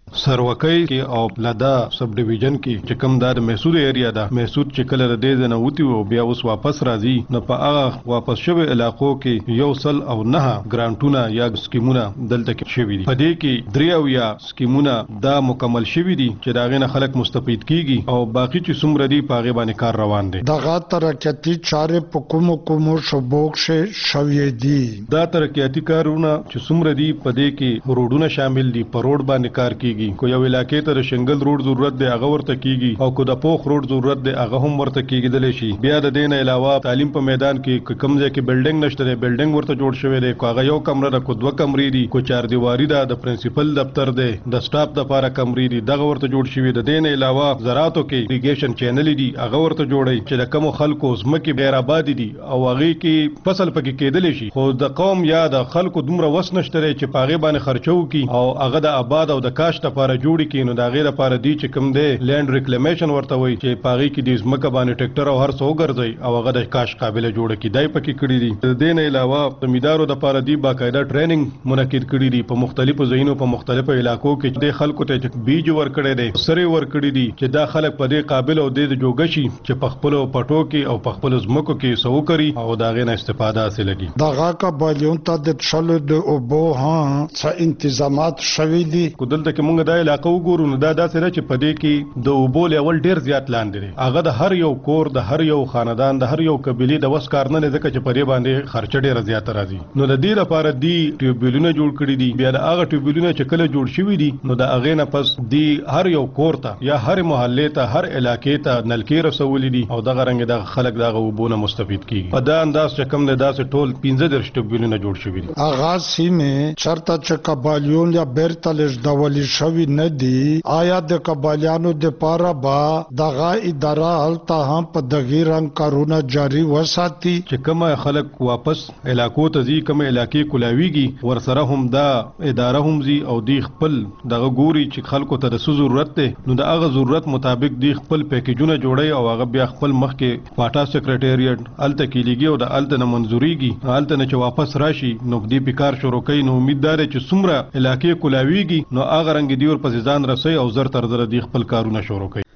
سروکۍ کې او لدا سب ډیویژن کې چې کوم د محسود ایریا ده محسود چې کله د دې نه وتی او بیا اوس واپس راځي نو په هغه واپس شوی علاقو کې یو سل او نه ګرانټونه یا سکیمونه دلته کې شوی دي په دې کې دریو یا سکیمونه دا مکمل شوی دي چې دا غنه خلک مستفید کیږي او باقی چې څومره دي په هغه باندې کار روان دي دغه ترقیاتی چارې په کوم کوم شوبوک شوی دي دا ترقیاتی کارونه چې څومره دي په دې کې روډونه شامل دي په روډ باندې کار کیږي کو یو علاقې ته شنګل روډ ضرورت دی هغه ورته کیږي او کو د پوخ روډ ضرورت دی هغه هم ورته کیږي شي بیا د دین علاوه تعلیم په میدان کې کوم ځای کې بلډینګ نشته دی بلډینګ ورته جوړ شوی دی کو هغه یو کمره ده کو دوه کمرې دي کو چار دیواری ده د پرنسپل دفتر دی د سټاف د لپاره کمرې دي دغه ورته جوړ شوی د دین علاوه زراعتو کې ایریګیشن چینل دي هغه ورته جوړي چې د کوم خلکو زمکه غیر آباد دي او هغه کې فصل پکې کېدل شي خو د قوم یا د خلکو دومره وس نشته چې پاغه باندې خرچو کی او هغه د آباد او د کاشت لپاره جوړی کینو دا غیر لپاره دی چې کوم دی لینډ ریکلیمیشن ورته وي چې پاغي کې د زمکه باندې ټریکټر او هر څو ګرځي او هغه د کاش قابل جوړ کی دای پکې کړی دي د دین علاوه زمیدارو د لپاره دی باقاعده ټریننګ منعقد کړی دي په مختلفو ځایونو په مختلفو علاقو کې د خلکو ته چې بیج ور کړی دي سره ور کړی دي چې دا خلک په دې قابل او د جوګشي چې په خپل پټو کې او په خپل زمکو کې سو کوي او دا غیر استفاده حاصل کی دغه قبایلون ته د چلو د اوبو ها څه انتظامات شوي دي کودل ته موږ د علاقو ګورو نو دا داسې چې په دې کې د اوبو لیول ډیر زیات لاندې دی هغه د هر یو کور د هر یو خاندان د هر یو قبيله د وس کار نه ځکه چې په دې باندې خرچ ډیر زیات راځي نو د دې لپاره دی ټیوبلونه جوړ کړی دي بیا د هغه ټیوبلونه چې کله جوړ شوی دي نو د هغه نه پس دی هر یو کور ته یا هر محله ته هر علاقې ته نلکې رسول دي او دغه رنګ د خلک دغه وبونه مستفید کیږي په دا انداز چې کم نه داسې ټول پنځه درش ټیوبلونه جوړ شوی دي هغه سیمه چرته چې قبایلون یا بیرتلش ډول شوی نه دي آیا د قبایلیانو د پاره با دغه اداره هلته هم په دغه رنګ کارونه جاری وساتي چې کوم خلک واپس علاقو ته ځي کوم علاقې کولاویږي ورسره هم دا اداره هم زی او دی خپل دغه ګوري چې خلکو ته د ضرورت ده نو د هغه ضرورت مطابق دی خپل پیکیجونه جوړي او هغه بیا خپل مخ کې پاټا سیکریټریټ الته کې لګي او د الته نه منزوريږي الته نه چې واپس راشي نو دی پکار شروع کوي نو امیددار چې څومره علاقې کولاویږي نو هغه رنګ دی ور په ځان رسي او زر تر زر دی خپل کارونه شروع کوي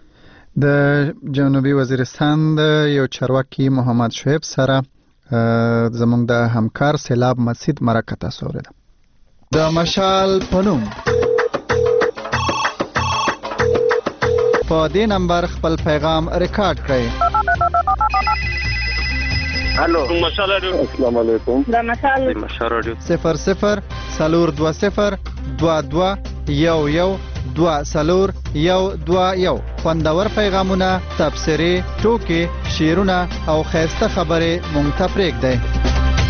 د جنوبي وزیرستان د یو چارواکي محمد شعیب سره زموږ د همکار سیلاب مسجد مرکه تاسو اوریدل د مشال پنوم په دې نمبر خپل پیغام ریکارډ کړئ الو مشال رادیو السلام علیکم د مشال مشال رادیو صفر صفر سلور دو صفر دو دو یو یو دو سلور یو دو یو خوندور پیغامونه تبصرې ټوکې شعرونه او خیسته خبرې مونږ ته پرېږدئ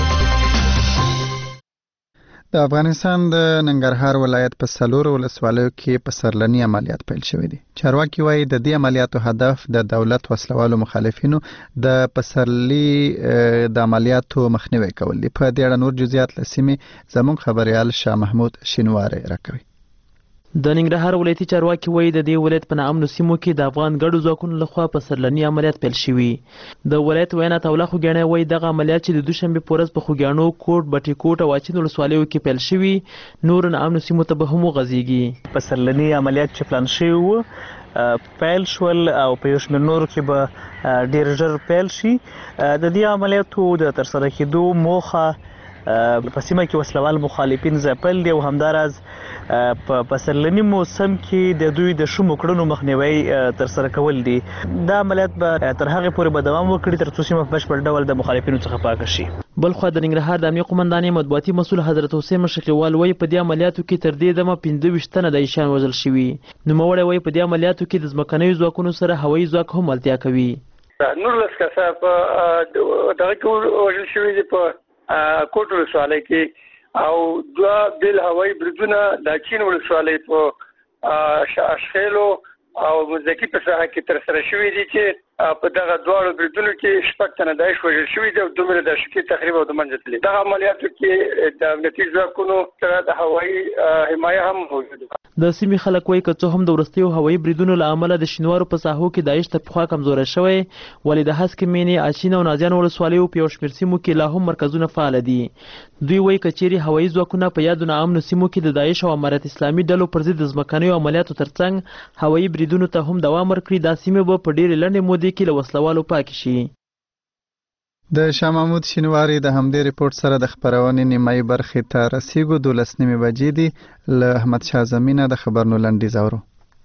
د افغانستان د ننګرهار ولایت په سلور ولسوالیو کې په سرلني عملیات پیل شوې دي چارواکي وایي د دې عملیاتو هدف د دولت وسلوالو مخالفینو د پسرلي د عملیاتو مخنیوي کول دي په دې اړه نور جزئیات لسیمه زموږ خبريال شاه محمود شینواری راکوي د ننګرهار ولایتي چارواکي وایي د دې ولایت په ناامنو سیمو کې د افغان ګډو ځواکونو لخوا په سرلني عملیات پیل شوي د ولایت وینا توله خوږیاڼي وایي دغه عملیات چې د دوشنبې په ورځ په خوږیاڼو کوټ بټي کوټ او اچین ولسوالیو کې پیل شوي نور ناامنو سیمو ته به هم وغځېږي په سرلني عملیات چې پلان شوي وو پیل شول او په یو شمېر نورو کې به ډېر ژر پیل شي د دې عملیاتو د ترسره کېدو موخه په سیمه کې وسلوال مخالفین ځپل دي او همداراز په پسرلني موسم کې د دوی د شومو کړنو مخنیوي ترسره کول دي دا عملیات به تر هغه پورې به دوام وکړي تر څو سیمه په بشپړ ډول د مخالفینو څخه پاکه شي بلخو د ننګرهار د امنیه قومندانۍ مطبوعاتي مسؤل حضرت حسین مشقیوال وایي په دې عملیاتو کې تر دې دمه پنځه ویشت تنه د ایشان وژل شوي نوموړی وایي په دې عملیاتو کې د ځمکنیو ځواکونو سره هوایي ځواک هم ملتیا کوي نورلس کسه په دغه کې وژل شوي دي په کوټ ولسوالۍ کې او دوه بل هوایي بریدونه د چین ولسوالۍ په اشخیلو او مزدکی په ساحه کې ترسره شوي دي چې په دغه دواړو بریدونو کې شپږ تنه داعش وژل شوي دي او دومره د شکي تقریبا د منځ تللي دغه عملیاتو کې د امنیتي ځواکونو سره د هوایي حمایه هم موجوده د سیمې خلک وایي که څه هم د وروستیو هوایي بریدونو له امله د شینوارو په ساحو کې داعش تر پخوا کمزوری شوی، ولې د هسکې مینې، اچین او نازیان ولسوالیو په یو شمېر سیمو کې لا هم مرکزونه فعال دي. دوی وایي که چیرې هوایي ځواکونه په یادو ناامنو سیمو کې د داعش او امارت اسلامي ډلو پر ضد د ځمکنیو عملیاتو ترڅنګ هوایي بریدونو ته هم دوام ورکړي، دا سیمې به په ډېرې لنډې مودې کې له وسلوالو پاکې شي. د شاه محمود شینواري د همدې ریپورت سره د خبرونې نیمایي برخې ته رسیږو. دولس نیمې بجې دي. له احمد شاه زمینه د خبرونو لنډیز اورو.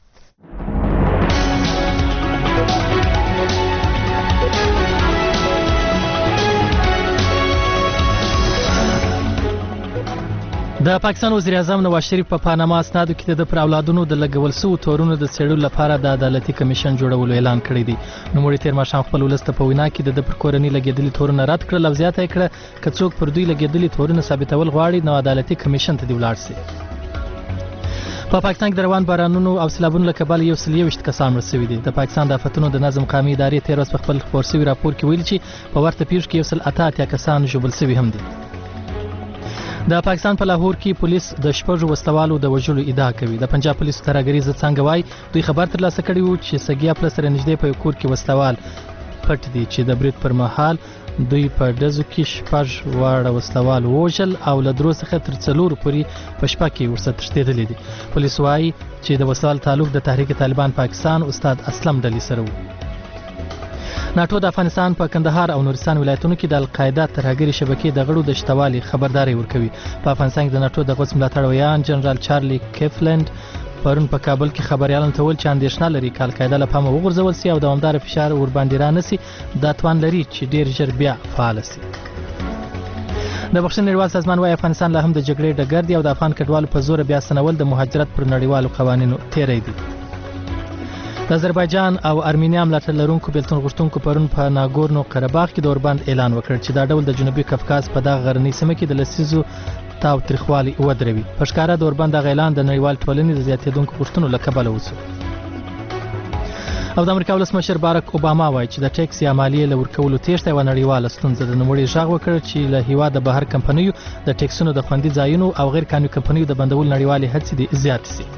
د پاکستان وزیر اعظم نواز شریف په پاناما اسنادو کې د پر اولادونو د لګول شوو تورونو د څېړلو لپاره د عدالتي کمیشن جوړولو اعلان کړی دی. نوموړي تېر ماښام خپل ولس ته په وینا کې د پر کورنۍ لګېدلي تورونه رد کړل او زیاته یې کړه که څوک پر دوی لګېدلي تورونه ثابتول غواړي نو عدالتي کمیشن ته دې ولاړ شي. په پاکستان کې د روان بارانونو او سیلابونو له کبله یو سل یوویشت کسان مړه شوي دي. د پاکستان د آفتونو د نظم قامي ادارې تېره ورځ په خپل خپور شوي راپور کې ویلي چې په ورته پیښو کې یو سل اته اتیا کسان ژوبل شوي هم دي. د پاکستان په لاهور کې پولیس د شپږو وسلوالو د وژلو ادعا کوي. د پنجاب پولیسو ترهګریز څنګه وایي دوی خبر ترلاسه کړی وو چې سګیا پله سره نږدې په یو کور کې وسلوال پټ دي چې د برید پر مهال دوی په ډزو کې شپږ واړه وسلوال ووژل او له درو څخه تر څلورو پورې په شپه کې ورسره تښتېدلي دي. پولیس وایي چې د وسلوال تعلق د تحریک طالبان پاکستان استاد اسلم ډلې سره و. ناټو د افغانستان په کندهار او نورستان ولایتونو کې د القاعده ترهګري شبکې د غړو د شتوالي خبرداري ورکوي. په افغانستان کې د ناټو د غوڅ ملاتړ ویان جنرال چارلی کیفلند پرون په کابل کې خبريالانو ته ویل چې اندېښنه لري چې القاعده له پامه وغورځول شي او دوامدار فشار ورباندې رانسي. دا توان لري چې ډېر ژر بیا فعال شي. د بخښنې نړیوال سازمان وايي افغانستان لا هم د جګړې ډګر دی او د افغان کډوالو په زور بیا سنول د مهاجرت پر نړیوالو قوانینو تیری دی. د آذربایجان او ارمینیا ملاتړ لرونکو بیلتون غوښتونکو پرون په ناګورنو قرهباغ کې د اوربند اعلان وکړ چې دا ډول د جنوبي کفکاز په دغه غرنۍ سیمه کې د لسیزو تاو تریخوالي ودروي. په ښکاره د اوربند دغه اعلان د نړیوال ټولنې د زیاتېدونکو غوښتنو له کبله وشو. او د امریکا ولسمشر باراک اوباما وایي چې د ټیکس یا مالیې له ورکولو تېښته یوه نړیواله ستونزه ده. نوموړي غږ وکړ چې له هېواده بهر کمپنیو د ټیکسونو د خوندي ځایونو او غیر قانوني کمپنیو د بندولو نړیوالې هڅې دې زیاتې شي.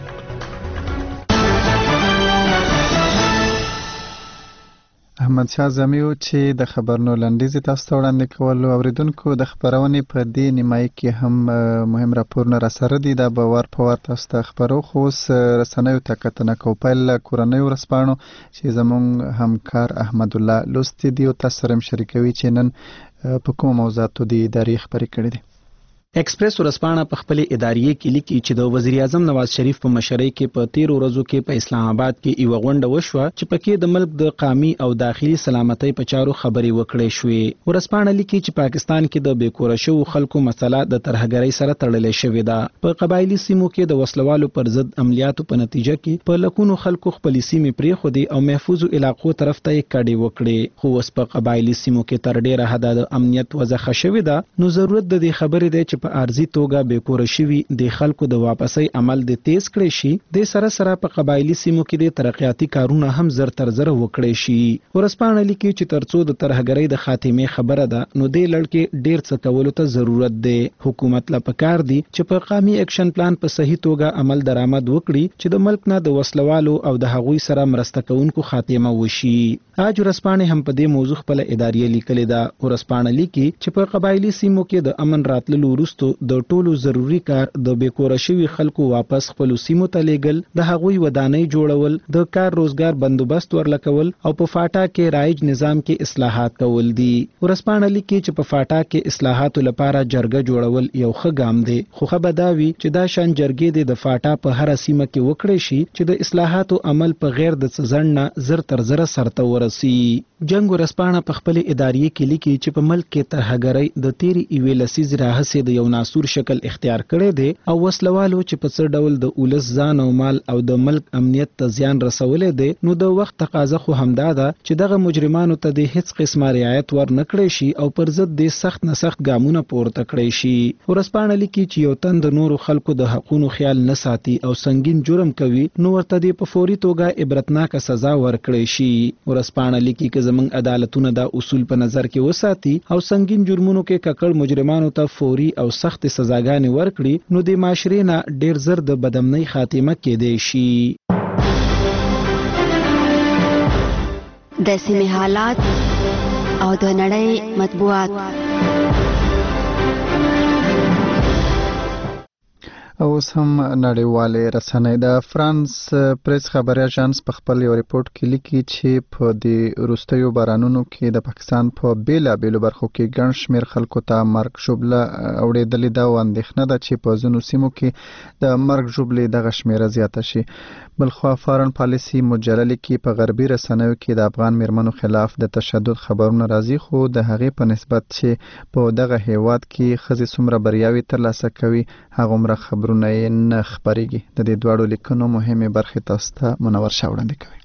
احمد شاه زمیو چې د خبرونو لنډیز تاسو ته وړاندې کولو اوریدونکو د خبرونې په دې نیمایي کې هم مهم راپورونه را سره دي. دا به وار په وار تاسو ته خبرو خو اوس رسنیو ته کتنه کوو. پیل کورنۍ ورځپاڼو چې زموږ همکار احمد الله لوستی دی او تاسو سره شریکوي چې نن په کومو موضوعاتو د ادارې خبرې کړې دي. ایکسپریس ورځپاڼه په خپل ادارې کې لیکي چې د وزیر اعظم نواز شریف په مشرۍ کې په تیر ورځو کې په اسلام آباد کې یو غونډه وشوه چې پکې د ملک د قومي او داخلي سلامتۍ په چارو خبرې وکړې شوې. ورځپاڼه لیکي چې پاکستان کې د بیکوره شوو خلکو مسله د ترهګرۍ سره تړلې شوې ده. په قبایلی سیمو کې د وسلوالو پر ضد عملیاتو په نتیجه کې په لکونو خلکو خپل سیمې پرېښودې او محفوظ علاقو طرف ته یې کډې وکړې. خو اوس په قبایلی سیمو کې تر ډیره حده د امنیت وضع ښه شوې ده. نو ضرورت د دې خبرې دی چې په ارزي توګه بیکوره شوي د خلکو د واپسۍ عمل د تیز کړی شي. د سره سره په قبایلی سیمو کې د ترقیاتي کارونه هم زر تر زر وکړي شي. ورځپاڼه لیکي چې ترڅو د ترهګرۍ د خاتمې خبره ده نو د لړ کې ډیر څه کولو ته ضرورت دی. حکومت لا پکار دی چې په قومي اکشن پلان په صحیح توګه عمل درآمد وکړي چې د ملک نه د وسلوالو او د هغوی سره مرسته کوونکو خاتمه وشي. اج ورځپاڼه هم په دې موضوع خپل ادارې لیکلې ده. ورځپاڼه لیکي چې په قبایلی سیمو کې د امن راتللو وروسته د ټولو ضروری کار د بیکوره شوي خلکو واپس خپل سیمو ته لیږل، د هغوی ودانۍ جوړول، د کار روزګار بندوبست ورلکول او په فاټا کې رایج نظام کې اصلاحات کول دي. ورځپاڼه لیکي چې په فاټا کې اصلاحاتو لپاره جرګه جوړول یو ښه ګام دی، خو ښه به دا وي چې دا شان جرګې د فاټا په هره سیمه کې وکړی شي چې د اصلاحاتو عمل په غیر د ځنډ نه زر تر زره سرته ورسي. جنگ ورځپاڼه په خپل ادارې کې لیکي چې په ملک کې ترهګرۍ د تیری ایوې لسیزې راهیسې د یو ناسور شکل اختیار کړی دی او وسلوالو چې په څه ډول د اولس ځان او مال او د ملک امنیت ته زیان رسولی دی، نو د وخت تقاضا خو همدا ده چې دغه مجرمانو ته د هیڅ قسمه رعایت ور نه کړی شي او پر ضد د سخت نه سخت ګامونه پورته کړی شي. ورځپاڼه لیکي چې یو تن د نورو خلکو د حقونو خیال نه ساتي او سنگین جرم کوي نو ورته د په فوري توګه عبرتناکه سزا ورکړی شي. ورځپاڼه لیکي چې زموږ عدالتونه دا اصول په نظر کې وساتي او سنگین جرمونو کې ککړ مجرمانو ته فوري او او سخت سزاګانې ورکړي نو د معاشرې نه ډیر زر د بدامنۍ خاتمه کېدای شي. د سیمې حالات او د نړۍ مطبوعات. اوس هم نړیوالې رسنۍ د فرانس پریس خبري اژانس په خپل یو ریپورت کې لیکي چې په دې وروستیو بارانونو کې د پاکستان په بیلابېلو برخو کې ګڼ شمېر خلکو ته مرګ ژوبله اورېدلې ده او اندېښنه ده چې په ځینو سیمو کې د مرګ ژوبلې دغه شمېره زیاته شي. بلخوا فارن پالیسي مجله لیکي په غربي رسنیو کې د افغان میرمنو خلاف د تشدد خبرونه راځي خو د هغې په نسبت چې په دغه هیواد کې ښځې څومره بریاوې ترلاسه کوي هغومره خبرونه یې نه خپرېږي. د دې دواړو لیکنو مهمې برخې تاسو ته منور شاه وړاندې کوي.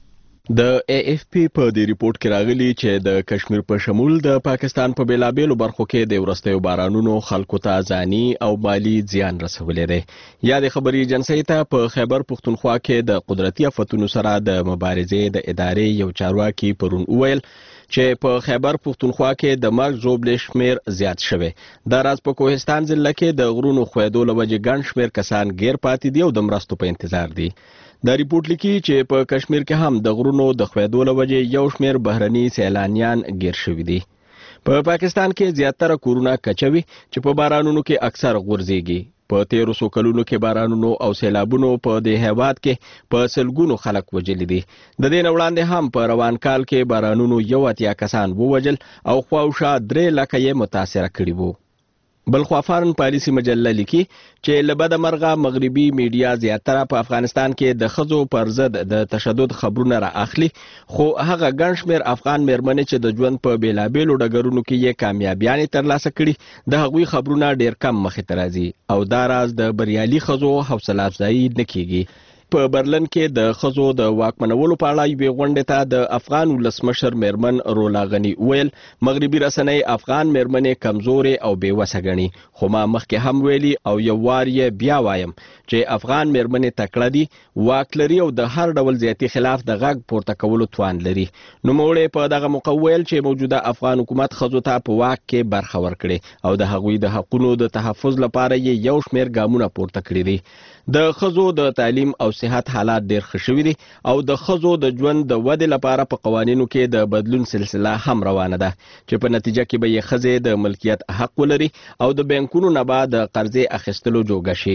د ای اف پی په دې ریپورت کې راغلي چې د کشمیر په شمول د پاکستان په بیلابېلو برخو کې د وروستیو بارانونو خلکو ته ځاني او مالي زیان رسولی دی. یا د خبري ایجنسۍ ته په خیبر پښتونخوا کې د قدرتي آفتونو سره د مبارزې د ادارې یو چارواکي پرون وویل چې په خیبر پښتونخوا کې د مرګ ژوبلې شمیر زیات شوی. دا راز په کوهستان ضلع کې د غرونو ښویدو له وجې ګڼ شمیر کسان غیر پاتې دي او د مرستو په انتظار دي. دا ریپورت لیکي چې په کشمیر کې هم د غرونو د ښویدو له وجې یو شمیر بهرني سیلانیان غیر شوي دي. په پاکستان کې زیاتره کورونه کچوي چې په بارانونو کې اکثر غورځيږي. په تیرو څو کلونو کې بارانونو او سیلابونو په دې هیواد کې په سلګونو خلک وژلي دي. د دې نه وړاندې هم په روان کال کې بارانونو یو اتیا کسان ووژل او خواوشا درې لکه یې متاثره کړي وو. بلخوا فارن پالیسي مجله لیکي چې له بده مرغه مغربي میډیا زیاتره په افغانستان کې د ښځو پر ضد د تشدد خبرونه را اخلي خو هغه ګڼ شمېر افغان میرمنې چې د ژوند په بیلابېلو ډګرونو کې یې کامیابیانې ترلاسه کړي د هغوی خبرونه ډېر کم مخې ته راځي او دا راز د بریالي ښځو حوصله افزایي نه کیږي. په برلن کې د ښځو د واکمنولو په اړه یوې غونډې ته د افغان ولسمشر میرمن رولا غني ویل مغربي رسنۍ افغان میرمنې کمزورې او بېوسه ګڼي خو ما مخکې هم ویلي او یو وار یې بیا وایم چې افغان میرمنې تکړه دي واک لري او د هر ډول زیاتي خلاف د غږ پورته کولو توان لري. نوموړی په دغه موقع ویل چې موجوده افغان حکومت ښځو ته په واک کې برخه ورکړي او د هغوی د حقونو د تحفظ لپاره یې یو شمېر ګامونه پورته کړي دي. د ښځو د تعلیم او صحت حالات ډېر ښه شوي دي او د ښځو د ژوند د ودې لپاره په قوانینو کې د بدلون سلسله هم روانه ده چې په نتیجه کې به یې ښځې د ملکیت حق ولري او د بانکونو نه به د قرضې اخیستلو جوګه شي.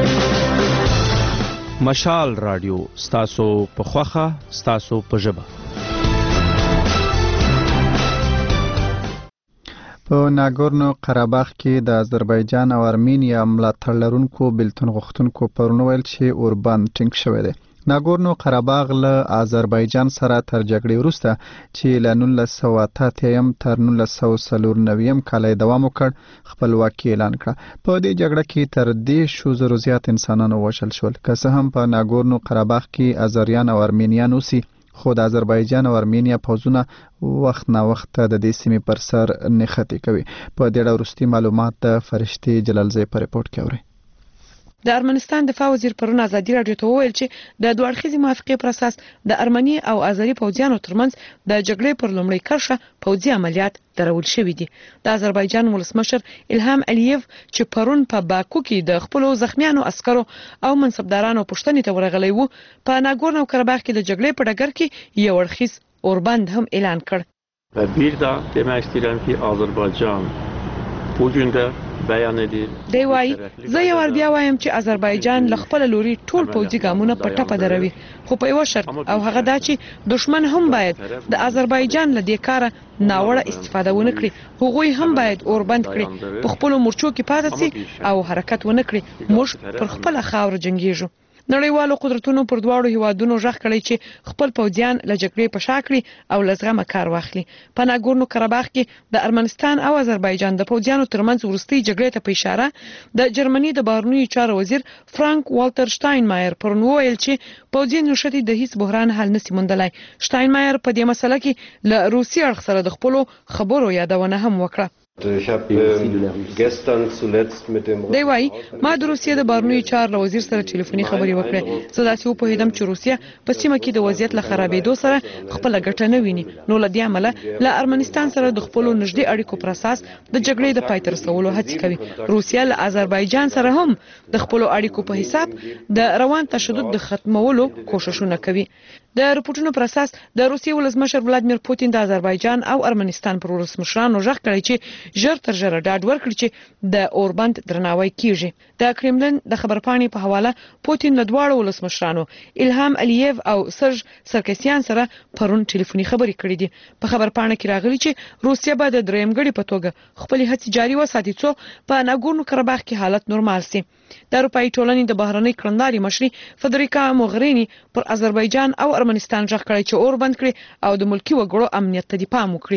مشال رادیو ستاسو په خوخه ستاسو په ژبه. په ناګورنو قرهباغ کې د آذربایجان او ارمینیا ملاتړ لرونکو بېلتون غوښتونکو پرون ویل چې اوربند ټینګ شوی دی. ناګورنو قرهباغ له آذربایجان سره تر جګړې وروسته چې له نولس سوه اته اتیا تر نولس سوه څلور نوي کال دوام وکړ خپلواکي اعلان کړه. په دې جګړه کې تر دېرشو زرو زیات انسانان ووژل شول. که څه هم په ناګورنو قرهباغ کې آذریان او ارمینیان اوسي خو د آذربایجان او ارمینیا پوځونه وخت نا وخت د دې سیمې پر سر نښتې کوي. په دې اړه وروستي معلومات د فرشتې جلالزی په ریپورت کې اورئ. د ارمنستان دفاع وزیر پرون ازادي رادیو ته وویل چې د دوه اړخیزې موافقې پر اساس د ارمني او آذري پوځیانو ترمنځ د جګړې پر لومړۍ کرښه پوځي عملیات درول شوي دي. د آذربایجان ولسمشر الهام الیف چې پرون په باکو کې د خپلو زخمیانو عسکرو او منصبدارانو پوښتنې ته ورغلی وو په ناګورنو قرهباغ کې د جګړې په ډګر کې یو اړخیز اوربند هم اعلان کړ. و bir daha demek istedim ki Azerbaycan bugün de دی وایي زه یو ور بیا وایم چې آذربایجان له خپل لوري ټول پوځي ګامونه په ټپه دروي خو په یو شرط او هغه دا چې دشمن هم باید د آذربایجان له دې کاره ناوړه استفاده ونه کړي هغوی هم باید اوربند کړي په خپل مورچو کې پاتې سي او حرکت ونه کړي موږ پر خپل خاور جنگیږو. نړیوالو قدرتونو پر دواړو هیوادونو ژغ کړی چې خپل پوځیان له جګړې په شا کړي او له زغمه کار واخلي. په ناګورنو قرهباغ کې د ارمنستان او آذربایجان د پوځیانو ترمنځ وروستۍ جګړې ته په اشاره د جرمني د بهرنیو چارو وزیر فرانک والټر شټاینمایر پرون وویل چې پوځي نښتې د هیڅ بحران حل نشي موندلای. شټاینمایر په دې مسله کې له روسي اړخ سره د خپلو خبرو یادونه هم وکړه. Ich habe ähm, gestern zuletzt mit dem دی وايي ما د روسیې د بهرنیو چارو له وزیر سره ټلیفوني خبرې وکړې. زه داسې وپوهېدم چې روسیه په سیمه کې د وضعیت له خرابېدو سره خپله ګټه نه ویني، نو له دې امله له ارمنستان سره د خپلو نږدې اړیکو پر اساس د جګړې د پای ته رسولو هڅې کوي. روسیه له آذربایجان سره هم د خپلو اړیکو په حساب د روان تشدد د ختمولو کوششونه کوي. د رپورټونو پر اساس د روسیې ولسمشر ولادیمیر پوتین د آذربایجان او ارمنستان پر ولسمشرانو ژغ کړی چې ژر تر ژره ډاډ ورکړي چې د اوربند درناوی کیږي. د کرملن د خبرپاڼې په حواله پوتین له دواړو ولسمشرانو الهام الییف او سرژ سرکسیان سره پرون ټلیفوني خبرې کړې دي. په خبرپاڼه کې راغلي چې روسیه به د دریم غړي په توګه خپلې هڅې جاري وساتي څو په ناګورنو کرباخ کې حالت نورمال سي. د اروپایي ټولنې د بهرنۍ کړنداري مشري فدریکا موغرینی پر آذربایجان او ارمنستان ژغ کړی چې اور بند کړي او د ملکی وګړو امنیت ته پام وکړي.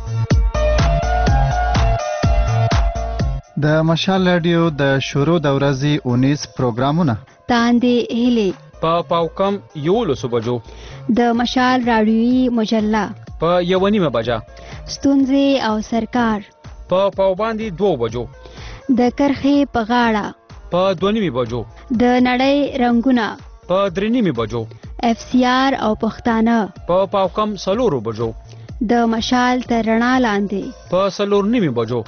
د مشال رادیو د شروع د ورځې اونیس پروګرامونه تاندې هلي په پاوکم یولسو بجو د مشال رادیوي مجله په یو نیمه بجا ستونزې او سرکار په پاوباندې دوه بجو د کرخې په غاړه په دوه نیمه بجو د نړۍ رنگونه په درې نیمه بجو اف سی آر او پښتانه په پاوکم سلورو بجو د مشال تر رڼا لاندې په سلور نیمه بجو.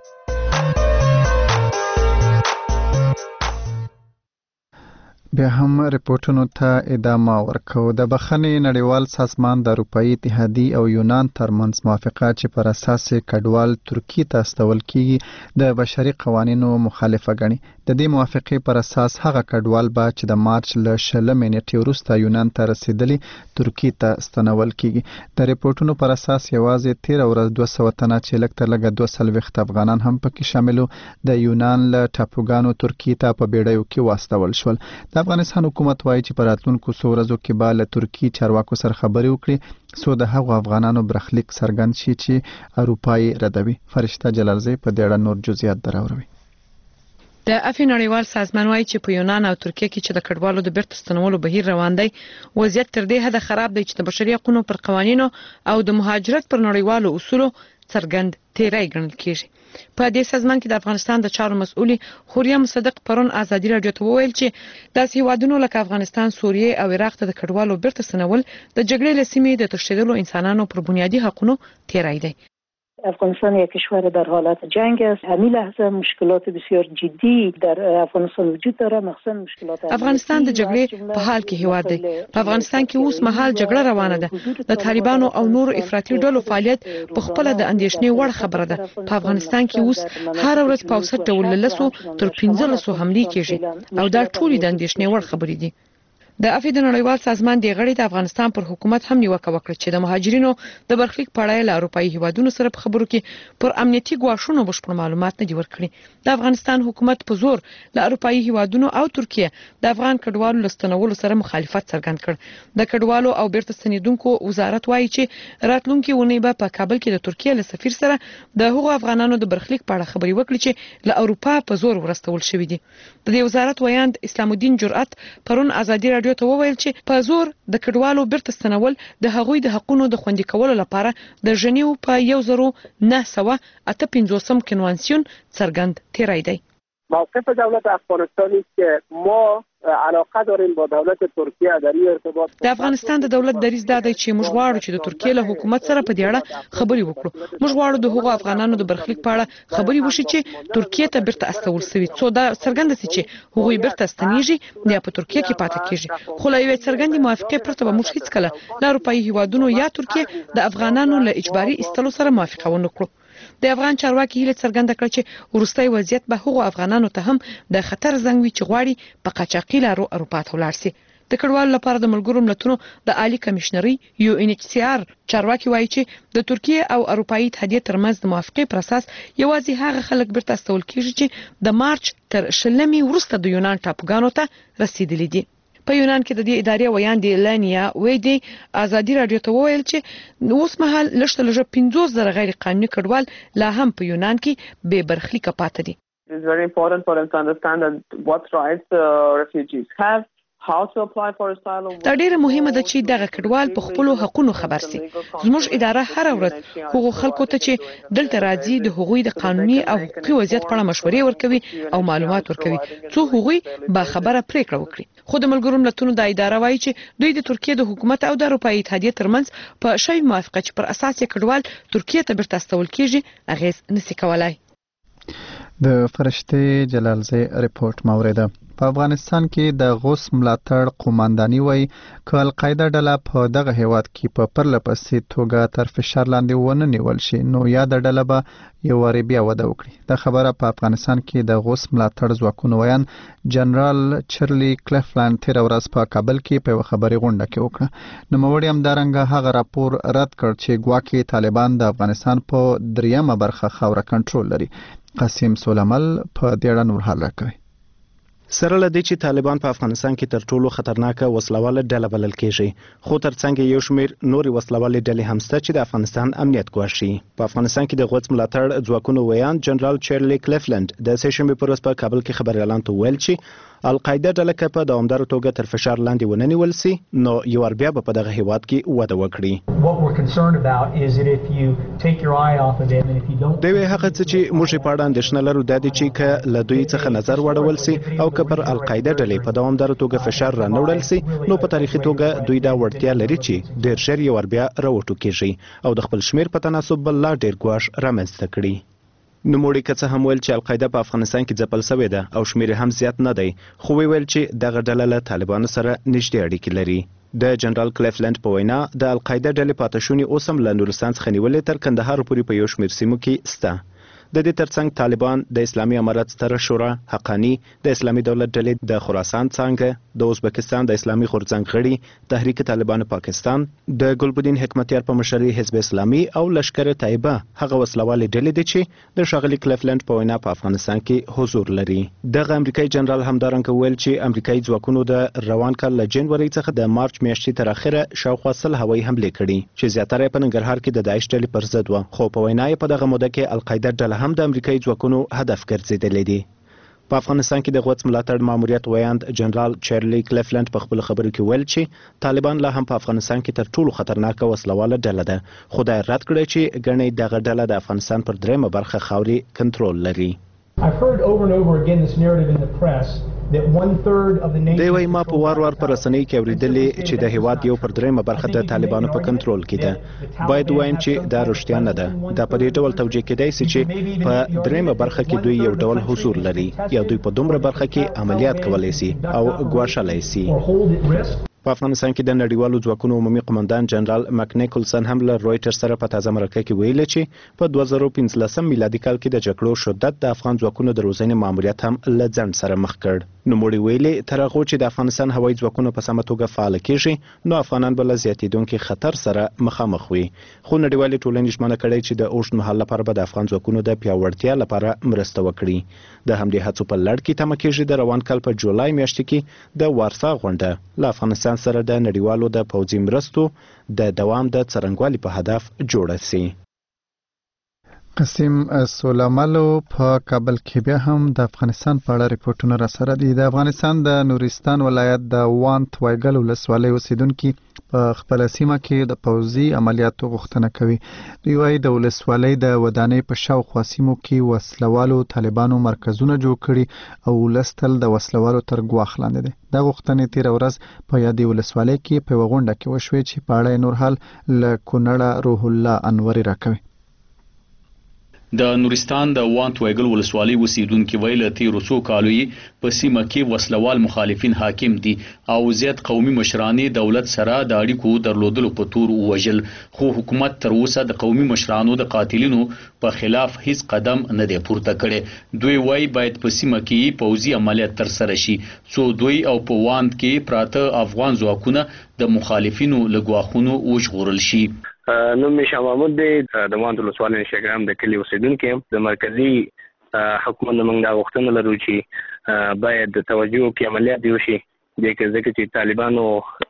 بیا هم رپورټونو ته ادامه ورکو. د بخښنې نړیوال سازمان د اروپایي اتحادیې او یونان ترمنځ موافقه چې پر اساس کډوال ترکیې ته استول کیږي د بشري قوانینو مخالفه ګڼي. د دې موافقې پر اساس هغه کډوال به چې د مارچ له شلمې نیټې وروسته یونان ته رسیدلي ترکیې ته ستنول کیږي. د رپورټونو پر اساس یوازې تیره ورځ دوه سوه تنه چې لږ تر لږه دوه څلوېښت افغانان هم پکې شامل د یونان له ټاپوګانو ترکیې ته په بیړیو کې واستول شول. د افغانستان حکومت وایي چې په راتلونکو څو ورځو کې به له ترکیې چارواکو سره خبرې وکړي څو د هغو افغانانو برخلیک څرګند شي چې اروپا یې ردوي. فرشته جلالزی په دې اړه نور جزئیات دراوروي. د افی نړیوال سازمان وایي چې په یونان او ترکیه کې چې د کډوالو د بیرته ستنولو بهیر روان دی، وضعیت تر دې حده خراب دی چې د بشري حقوقو پر قوانینو او د مهاجرت پر نړیوالو اصولو څرګند تیری ګڼل کیږي. په دې سازمان کې د افغانستان د چارو مسؤلي خوریا مصدق پرون ازادي رادیو ته وویل چې داسې هیوادونو لکه افغانستان، سوریه او عراق ته د کډوالو بیرته ستنول د جګړې له سیمې د تښتېدلو انسانانو پر بنیادی حقوقو تیری دی. افغانستان یک کشور در حالت جنگ است. همین لحظه مشکلات بسیار جدی در افغانستان وجود داره، مخصوصا مشکلات افغانستان د جګړې په حال کې هیواد دی. په افغانستان کې اوس مهال جګړه روانه ده. د طالبانو او نورو افراطي ډلو فعالیت په خپل د اندېښنې وړ خبره ده. په افغانستان کې اوس هر ورځ په اوسط ډول لسو تر پنځلسو حملې کېږي او دا ټول د اندېښنې وړ خبرې دي. د افی د نړیوال سازمان د غړي د افغانستان پر حکومت هم نیوکه وکړه چې د مهاجرینو د برخلیک په اړه له اروپایي هیوادونو سره په خبرو کې پر امنیتي ګواښونو بشپړ معلومات نه دی ورکړي. د افغانستان حکومت په زور له اروپایي هیوادونو او ترکیه د افغان کډوالو لستنولو سره مخالفت څرګند کړ. د کډوالو او بیرته ستنیدونکو وزارت وایي چې راتلونکي ونې به په کابل کې د ترکیه له سفیر سره د هغو افغانانو د برخلیک په اړه خبرې وکړي چې له اروپا په زور ورستول شوی دي. د دې وزارت ویاند اسلام الدین جرأت پرون ازادي رادیو ته وویل چې په زور د کډوالو بیرته ستنول د هغوی د حقوقو د خوندي کولو لپاره د ژنیو په یو زرو نه سوه اته پنځوسم کنوانسیون څرګند تیری دی. موقف دولت افغانستان است که ما علاقه داریم با دولت ترکیه در این ارتباط. د افغانستان د دولت دریځ دا دی چې موږ غواړو چې د ترکیه له حکومت سره په دې اړه خبرې وکړو. موږ غواړو د هغو افغانانو د برخلیک په اړه خبرې وشي چې ترکیه ته بیرته استول شوي، څو دا څرګنده شي چې هغوی بیرته ستنیږي یا په ترکیه کې پاتې کیږي. خو له یوې څرګندې موافقې پرته به موږ هیڅکله له اروپایي هیوادونو یا ترکیه د افغانانو له اجباري ایستلو سره موافقه ونه کړو. د افغان چارواکي هیله څرګنده کړه چې وروستي وضعیت به هغو افغانانو ته هم د خطر زنګ وي چې غواړي په قاچاقي لارو اروپا ته ولاړ شي. د کډوالو لپاره د ملګرو ملتونو د عالی کمشنري یو ان ایچ سی آر چارواکي وایي چې د ترکیه او اروپایي اتحادیې ترمنځ د موافقې پر اساس یوازې هغه خلک بیرته استول کیږي چې د مارچ تر شلمې وروسته د یونان ټاپوګانو ته رسیدلي دي. په یونان کې د دې ادارې ویاند لانیا ویدي ازادي رادیو ته وویل چې اوس مهال لږ تر لږه پنځوس زره غیر قانوني کډوال لا هم په یونان کې بې برخلیکه پاتې دي. It is very important for them to understand that what rights uh, refugees have, دا ډیره مهمه ده چې دغه کډوال په خپل حقوقو خبر سي. زموږ اداره هر ورځ هغو خلکو ته چې دلته راځي د هغوی د قانوني او حقوقي وضعیت په اړه مشورې ورکوي او معلومات ورکوي څو هغوی با خبره پریکړه وکړي. خو د ملګرو ملتونو د اداره وایي چې دوی د ترکیه د حکومت او د اروپایي اتحادیې ترمنځ په شوی موافقه چې پر اساس یې کډوال ترکیه ته بیرته استول کیږي اغیز نسی کولای. د فرشته جلالزی ریپورت موریده. په افغانستان کې د غوث ملاتړ قومانداني وایي که القاعده ډله په دغه هیواد کې په پرله پسې توګه تر فشار لاندې ونه نیول شي نو یاده ډله به یو وارې بیا وده وکړي. دا خبره په افغانستان کې د غوث ملاتړ ځواکونو ویان جنرال چرلی کلیفلند تېره ورځ په کابل کې په یوه خبري غونډه کې وکړه. نوموړي همدارنګه هغه راپور رد کړ چې ګواکې طالبان د افغانستان په دریمه برخه خاوره کنټرول لري. قاسم سولمل په دې اړه نور حال راکوي. سره له دې چې طالبان په افغانستان کې تر ټولو خطرناکه وسلواله ډله بلل کېږي خو ترڅنګ یو شمېر نورې وسلوالې ډلې هم شته چې د افغانستان امنیت ګواښي. په افغانستان کې د غوث ملاتړ ځواکونو ویان جنرال چرلی کلیفلند د سه شنبې پر ورځ په کابل کې خبريالانو ته ویل چې القاعده ډله که په دوامداره توګه تر فشار لاندې ونه نیول سي نو یو ور بیا به په دغه هیواد کې وده وکړي. دوی هغه څه چې موږ په اړه اندېښنه لرو دا دي چې که له دوی څخه نظر واړول سي او که پر القاعده ډلې په دوامداره توګه فشار را نوړل سي نو په تاریخي توګه دوی دا وړتیا لري چې ډېر ژر یو ور بیا راوټوکېږي او د خپل شمیر په تناسب بل لا ډېر ګواښ رامنځته کړي. نوموړي که څه هم ویل چې القاعده په افغانستان کې ځپل شوې ده او شمیر هم زیات نه دی خو ویل چې دغه ډله له طالبانو سره نږدې اړیکې لري. د جنرال کلیفلند په وینا د القاعده ډلې پاتشونی اوس هم له نورستان څخه نیولې تر کندهار پورې په یو شمیر سیمو کې سته. د دې ترڅنګ طالبان د اسلامي امارت ستره شورا حقانی د اسلامي دولت ډلې د خراسان څنګه د ازبکستان د اسلامي غورځنګ غړي تحریک طالبان پاکستان د ګلبدین حکمتیار په مشرۍ حزب اسلامي او لشکر طیبه هغه وسلوالې ډلې دي چې د ښاغلي کلیفلند په وینا په افغانستان کې حضور لري. دغه امریکایي جنرال همدارنګه ویل چې امریکایي ځواکونو د روان کال له جنوري څخه د مارچ میاشتې تر اخره شاوخوا سل هوایي حملې کړي چې زیاتره په ننګرهار کې د داعش ډلې پر ضد و خو په وینا یې په دغه موده کې القاعده ډله هم د امریکایي ځواکونو هدف ګرځېدلې دي. په افغانستان کې د غوث ملاتړ ماموریت ویاند جنرال چرلی کلیفلند په خپل خبرو کې ویل چې طالبان لا هم په افغانستان کې تر ټولو خطرناکه وسلواله ډله ده خو دا رد کړی چې ګڼې دغه ډله د افغانستان پر دریمه برخه خاوري کنټرول لري. دی وايي ما په وار وار پر رسنۍ کې اورېدلې چې د هیواد یو پر دریمه برخه د طالبانو په کنټرول کې ده. باید وایم چې دا رښتیا نه ده. دا په دې ډول توجیه کېدای شي چې په دریمه برخه کې دوی یو ډول حضور لري یا دوی په دومره برخه کې عملیات کولی شي او ګواښلی شي. په افغانستان کې د نړیوالو ځواکونو عمومي قومندان جنرال مک نیکلسن هم له رويټر سره په تازه مرکه کې ویلي چې په دوه زره پنځلسم میلادي کال کې د جګړو شدت د افغان ځواکونو د روزنې ماموریت هم له ځنډ سره مخ کړ. نوموړي ویلي تر هغه چې د افغانستان هوایي ځواکونو په سمه توګه فعال کېږي نو افغانان به له زیاتېدونکي خطر سره مخامخ وي. خو نړیوالې ټولنې ژمنه کړې چې د اوږد مهال لپاره به د افغان ځواکونو د پیاوړتیا لپاره مرسته وکړي. د همدې هڅو په لړ کې تمه کېږي د روان کال په جولای میاشت کې د وارسا غونډه له افغانستان سره د نړیوالو د پوځي مرستو د دوام د څرنګوالي په هدف جوړه شي. قاسم سولملو په کابل کې بیا هم د افغانستان په اړه ریپورتونه را سره دي. د افغانستان د نورستان ولایت د وانت وایګل ولسوالۍ اوسیدونکي په خپل سیمه کې د پوځي عملیاتو غوښتنه کوي. دوی وايي د ولسوالۍ د ودانۍ په شاوخوا سیمو کې وسلوالو طالبانو مرکزونه جوړ کړي او ولستل د وسلوالو تر ګواښ لاندې دي. دا غوښتنې تېره ورځ په یادې ولسوالۍ کې په یوه غونډه کې وشوې چې په اړه نور حال له کونړه روح الله انوري راکوي. د نورستان د وانت وایګل ولسوالۍ اوسیدونکي ویل تیرو څو کالو یې په سیمه کې وسلوال مخالفین حاکم دي او زیات قومي مشرانې دولت سره د اړیکو درلودلو په تور ووژل خو حکومت تر اوسه د قومي مشرانو د قاتلینو په خلاف هیڅ قدم نه دی پورته کړی. دوی وایي باید په سیمه کې پوځي عملیات ترسره شي څو دوی او په وانت کې پراته افغان ځواکونه د مخالفینو له ګواښونو وژغورل شي. نوم مې شاه محمود دی د وانت ولسوالۍ شګرام د کلي اوسیدونکی یم. د مرکزي حکومت نه موږ دا غوښتنه لرو چې باید توجه وکړي عملیات وشي دې کې ځکه چې طالبانو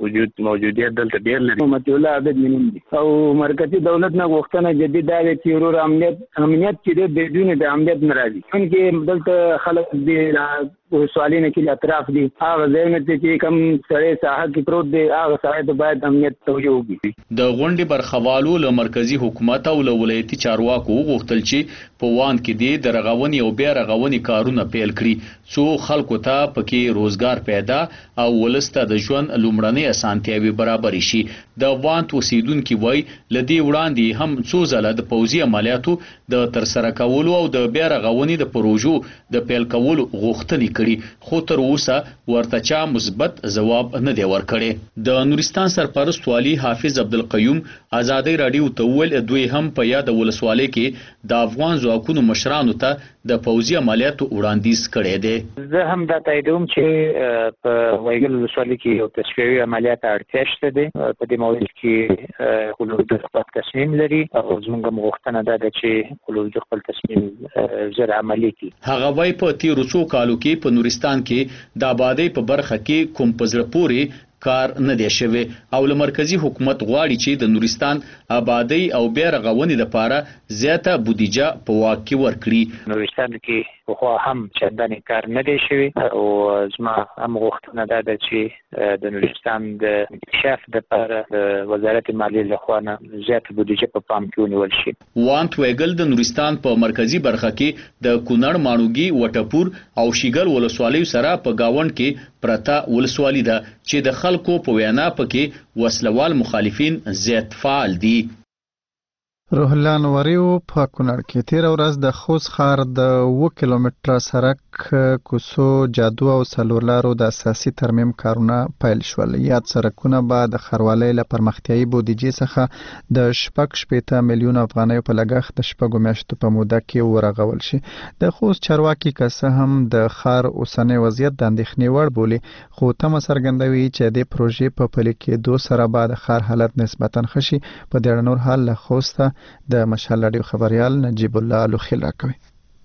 وجود موجودیت دلته ډیر لري. متي الله عبد منیم دي او مرکزی دولت نه غوښتنه جدي دا دی چې ورور امنیت امنیت چې د بدون د امنیت ناراضي څنګه دلته خلک دي سوالینه کې اطراف دي هغه ځای چې کوم سړی ساحه کې پروت دی هغه سړی ته باید امنیت توجه وکړي. د غونډې برخوالو له مرکزی حکومت او له ولایتي چارواکو وغوښتل چې په وان کې دي د رغونې او بیا رغونې کارونه پیل کړي څو خلکو ته پکې روزګار پیدا او ولسته د ژوند لومړنۍ اسانتیاوي برابر شي. د وان اوسیدونکو وایي لدی وړاندې هم څو ځله د پوځي عملیاتو د ترسره کولو او د بیا رغونې د پروژو د پیل کولو غوښتنې خو تر اوسه ورته چا مثبت ځواب نه دی ورکړی. د نورستان سرپرست والي حافظ عبدالقیوم ازادي رادیو ته وویل دوی هم په یاد ولسوالۍ کې د افغان ځواکونو مشرانو ته د پوځي عملیاتو وړاندیز کړی دی. زه هم دا تاییدوم چې په وایګل ولسوالۍ کې یو تشویقي عملیات اړتیا شته دی. په دې موضوع کې خلود خپل تصمیم لري او زموږ غوښتنه ده چې خلود خپل تصمیم زر عملي کړي. هغه وایي په تیرو څو کالو کې په نورستان کې د آبادی په برخه کې کوم په زړه پورې کار نه دی شوی او له مرکزی حکومت غواړي چې د نورستان آبادی او بیا رغونې لپاره زیاته بودیجه په واک کې ورکړي. نورستان کې خو هم چنداني کار نه دی شوی او زما هم غوښتنه ده چې د نورستان د انکشاف لپاره د وزارت مالیې لخوا نه زیاته بودیجه په پام کې ونیول شي. وانت ویګل د نورستان په مرکزی برخه کې د کونړ ماڼوګي وټپور او شیګل ولسوالۍ سره په گاوند کې پرتا ولسوالۍ ده چې د خلکو په وینا پکې وسلوال مخالفین زیات فعال دي. روح الله نوریو په کونړ کې تیر ورځ د خوست ښار د اوه کیلومتره سړک کوڅو جادو او څلور لارو د اساسي ترمیم کارونه پیل شول. یاد سړکونه به د ښاروالۍ له پرمختیایي بودیجې څخه د شپږ شپېته میلیون افغانیو په لګښت د شپږو میاشتو په موده کې ورغول شي. د خوست چارواکي که څه هم د ښار اوسنی وضعیت د اندېښنې وړ بولي خو تمه څرګندوي چې د پروژې په پلي کېدو سره به د ښار حالت نسبتا ښه شي. په دې اړه نور حال له خوسته د مشال رادیو خبريال نجیب الله لوخیل راکوي.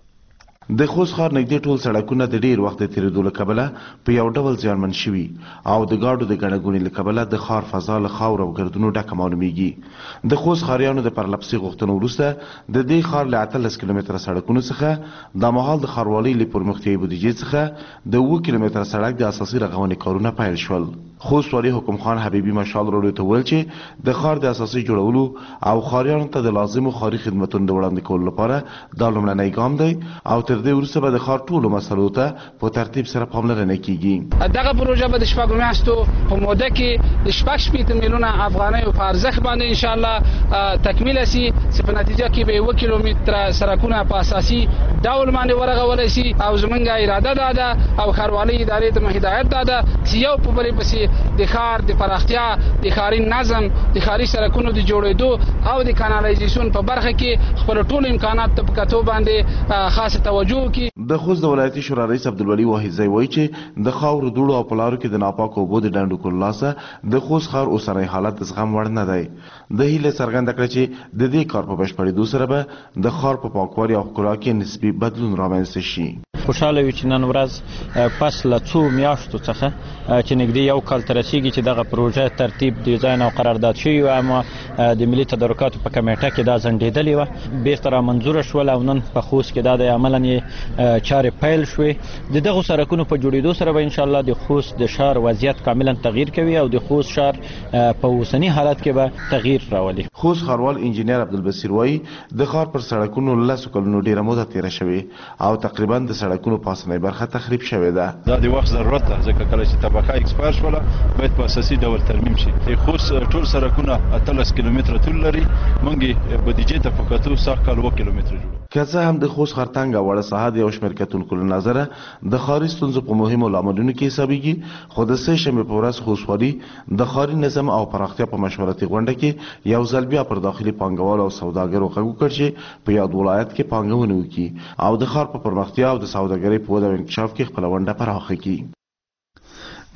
د خوست ښار نږدې ټول سړکونه د ډیر وخت تیریدو له کبله په یو ډول زیانمن شوي او د ګاډو د ګڼهګونې له کبله د ښار فضا له خاور او ګردونو ډکه معلومیږي. د خوست ښاریانو د پرلپسې غوښتنو وروسته د دې ښار له اتلس کیلومتره سړکونو څخه د مهال د ښاروالۍ له پرمختیایي بودیجې څخه د اوه کیلومتره سړک د اساسي رغونې کارونه پیل شول. خوست والي حکم خان حبیبي مشال راډیو ته وویل چې د ښار د اساسي جوړولو او ښاریانو ته د لازمو ښاري خدمتونو د وړاندې کولو لپاره دا لومړنی ګام دی او تر دې وروسته به د ښار ټولو مسلو ته په ترتیب سره پاملرنه کیږي. دغه پروژه به د شپږو میاشتو په موده کې د شپږ شپېته میلیونه افغانیو په ارزښت باندې ان شاء الله تکمیل شي چې په نتیجه کې به اوه کیلومتره سړکونه په اساسي ډول باندې ورغول شي او زمونږ اراده ده ده او ښاروالۍ ادارې ته هدایت ده ده چې یو په بل پسې د ښار د پراختیا د ښاري نظم د ښاري سړکونو د جوړېدو او د کانالایزیشن په برخه کې خپل ټول امکانات په کتو باندې خاصه توجه وکړي. د خوست د ولایتي شورا رئیس عبدالولي واحدزی وایي چې د خاورو دوړو او پلارو کې د ناپاکو اوبو د ډنډو کولو لاسه د خوست ښار اوسنی حالت د زغم وړ نه دی. د هیله څرګنده کړه چې د دې کار په بشپړېدو سره به د ښار په پاکوالي او ښکلا کې نسبي بدلون رامنځته شي. خوشاله وي چې نن ورځ پس له څو میاشتو څخه چې نږدې یو کال ته رسیږي چې دغه پروژه ترتیب ډیزاین او قرارداد شوی و اما د ملي تدارکاتو په کمیټه کې دا ځنډېدلې وه بیرته رامنظوره شول او نن په خوست کې دا د عملاً یې چارې پیل شوې. د دغو سړکونو په جوړېدو سره به انشاءالله د خوست د ښار وضعیت کاملا تغییر کوي او د خوست ښار په اوسني حالت کې به تغییر راولي. خوست ښاروال انجینیر عبدالبصیر وایي د ښار پر سړکونو لسو کلونو ډیره موده تیره شوې او تقریبا د سړکونو په اساسي برخه تخریب شوې ده. دا د وخت ضرورت ده ځکه کله چې طبقه ایکسپایر شوله باید په اساسي ډول ترمیم شي. د خوست ټول سړکونه اتلس کیلومتره طول لري موږ بودیجې ته په کتو سږ کال اوه کیلومتره جوړو. که څه هم د خوست ښار تنګ او وړه ساحه د یو شمېر کتونکو له نظره د ښاري ستونزو په مهمو لاملونو کې حسابېږي خو د سه شنبې په ورځ خوست والي د ښاري نظم او پراختیا په مشورتي غونډه کې یو ځل بیا پر داخلي پانګوالو او سوداګرو غږ وکړ چې په یاد ولایت کې پانګونه وکړي او د ښار په پرمختیا او د سوداګرۍ په وده او انکشاف کې خپله ونډه پراخه کړي.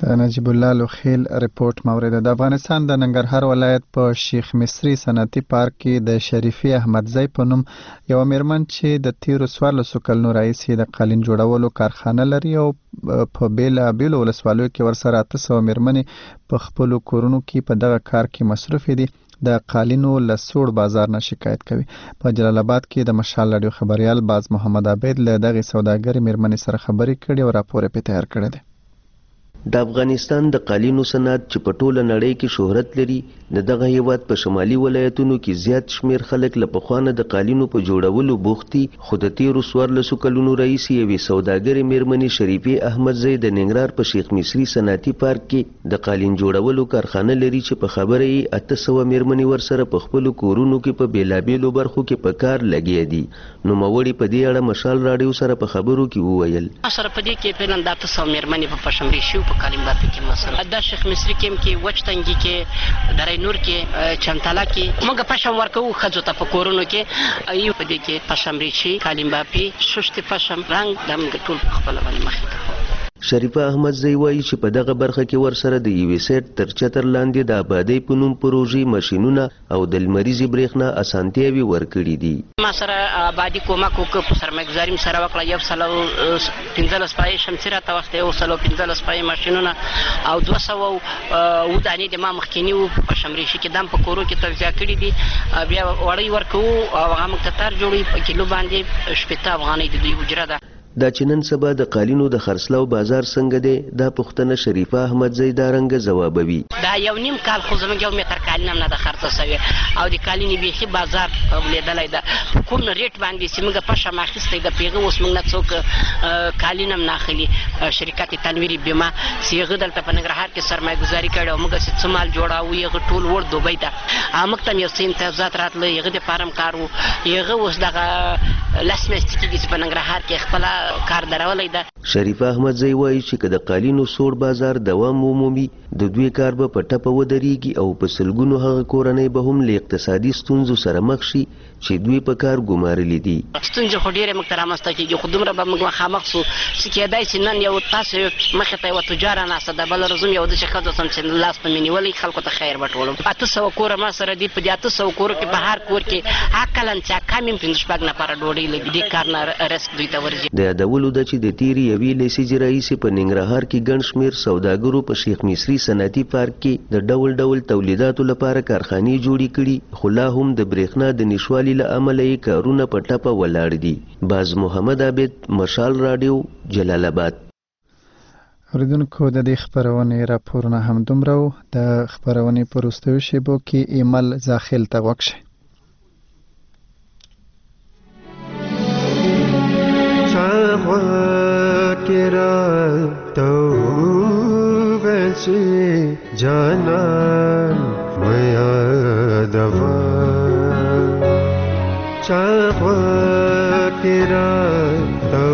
د نجیب الله لوخیل ریپورت مورد. د افغانستان د ننګرهار ولایت په شیخ مصری صنعتي پارک کې د شریفي احمدزی په نوم یو میرمن چې د تیرو څوارلسو کلونو راهیسې د قالین جوړولو کارخانه لري او په بیلابیلو ولسوالیو کې ورسره اته سوه میرمنې په خپلو کورونو کې په دغه کار کې مصروفې دي. د قالینو له سوړ بازار نه شکایت کوي. په جلال آباد کې د مشال رادیو خبريال باز محمد عبید له دغه سوداګر میرمنې سره خبرې کړې او راپور یې تیار کړی دی. د افغانستان د قالینو صنعت چې په ټوله نړۍ کې شهرت لري، د دغه هیواد په شمالي ولایتونو کې زیات شمیر خلک له پخوانه د قالینو په جوړولو بوختي. خو د تیرو څوارلسو کلونو راهیسې یوې سوداګرې میرمنې شریفې احمدزی د ننګرهار په شیخ مصری صنعتي پارک کې د قالین جوړولو کارخانه لري چې په خبره یې اته سوه میرمنې ورسره په خپلو کورونو کې په بیلابیلو برخو کې په کار لګیا دي. نوموړي په دې اړه مشال راډیو سره په خبرو کې وویل: سره په دې کې فعلا د اته سوه میرمنې په پشمري شو په قالین باندې کې مسله د شیخ مصری کې کې وچتنګي کې درای نور کې چمتالا کې موږ پښم ورکو خځو ته په کورونو کې ایو په دې کې پښم ریچی قالین باندې شوشت پښم رنگ د موږ ټول خپل باندې مخې. شریفه احمدزی وایي چې په دغه برخه کې ورسره د یوې سیټ تر چتر لاندې د آبادۍ په نوم پروژې ماشینونه او د لمریزې برېښنا اسانتیاوې ورکړي دي. ما سره آبادي کومک وکړ، په سرمایه‌ګذاري سره وکړه. یو سلو پنځلس پای شمسي راته وخت یو سلو پنځلس پای ماشینونه او دوه سوه اووه دانې د ما مخکیني وو په شمریشي کې دم په کورو کې توزیع کړي دي. بیا وړۍ ورکوو او هغه موږ ته تار جوړوي په کیلو باندې شپېته افغانۍ د دوی اجره ده. دا چې نن سبا د قالینو د خرڅلاو بازار څنګه دی، دا پوښتنه شریفه احمدزی دا رنګه ځوابوي. دا یو نیم کال خو زموږ یو متر قالین هم نه ده خرڅه سوې او د قالینې بیخي بازار لیدلی ده. په کوم ریټ باندې چې موږ پشم اخیستی د پیغه اوس موږ نه څوک قالین هم نه اخلي. شرکت تنویري بیمه چې هغه دلته په ننګرهار کې سرمایه‌ګذاري کړې او موږ چې څه مال جوړاوو هغه ټول وړ دوبۍ ته. موږ ته هم یو څه امتیازات راتله، هغه دپاره هم کار و. هغه اوس دغه لس میاشتې کېږي چې په ننګرهار کې خپله کار درولی ده. شریفه احمدزی وایي چې که د قالینو سوړ بازار دوام ومومي، د دوی کار به په ټپه ودرېږي او په سلګونو هغه کورنۍ به هم له اقتصادي ستونزو سره مخ شي چې دوی په کار ګمارلي دي. ستونزې خو ډېرې موږ ته رامنځته کېږي، خو دومره به موږ مخامخ سو چې کېدای شي نن یو تاسو مخې ته یوه تجاره ناسته ده، بله ورځ هم یو داسې ښځه سم چې لاس په مې نیولی خلکو ته خیر به ټولم. اته سوه کوره ما سره دي. په دې اته سوه کورو کې په هر کور کې عقلاً چې کم یې پنځه شپږ نفره ډوډۍ لګي. دې کار نه رزق دوی ته ورځي. د یادولو ده چې د تیرې یوې لسیزې راهیسې په ننګرهار کې ګڼ شمېر سوداګرو په شیخ مصری صنعتي پارک کې د ډول ډول تولیداتو لپاره کارخانې جوړې کړي، خو لا هم د برېښنا د نشوالي له امله یې کارونه په ټپه ولاړ دي. باز محمد عابد، مشال راډیو، جلال آباد. اوریدونکو د دې خبرونې راپورونه هم دومره و. د خبرونې په وروستیو شیبو کې ایمل زاخیل ته غوږ شئ. جانان میا دوا چاخوا کرا تو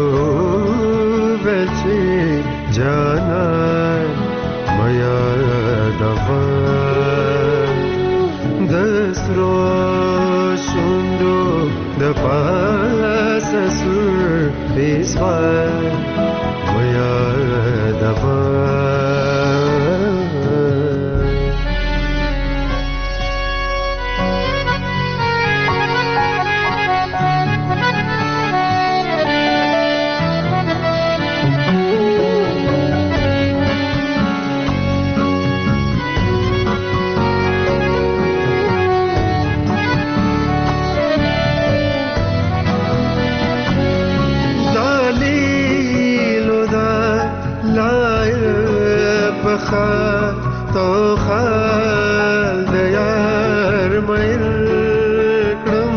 بچی جانان میا دوا دسرو شوندو د پاس سر بیسوا میا دوا تو خال د یار مېر کړم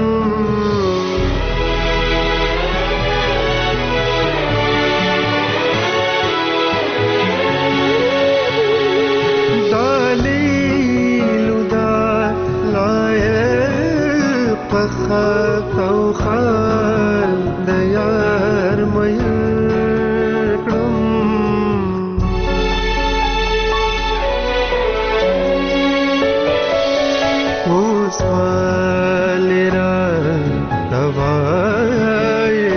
دلیل دا لایق پخا تو خال د یار مېر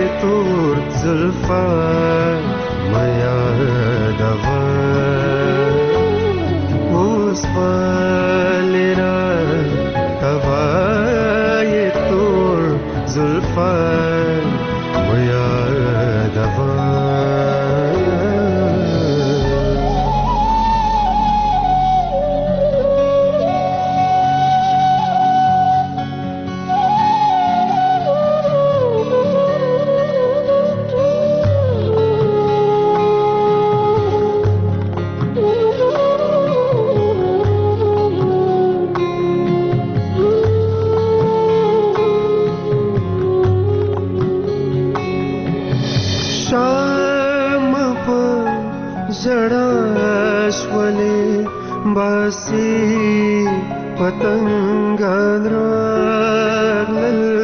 زلفا میا دوا ولې را هوای تور زلفان ویادوه बासी पतंगन रागलल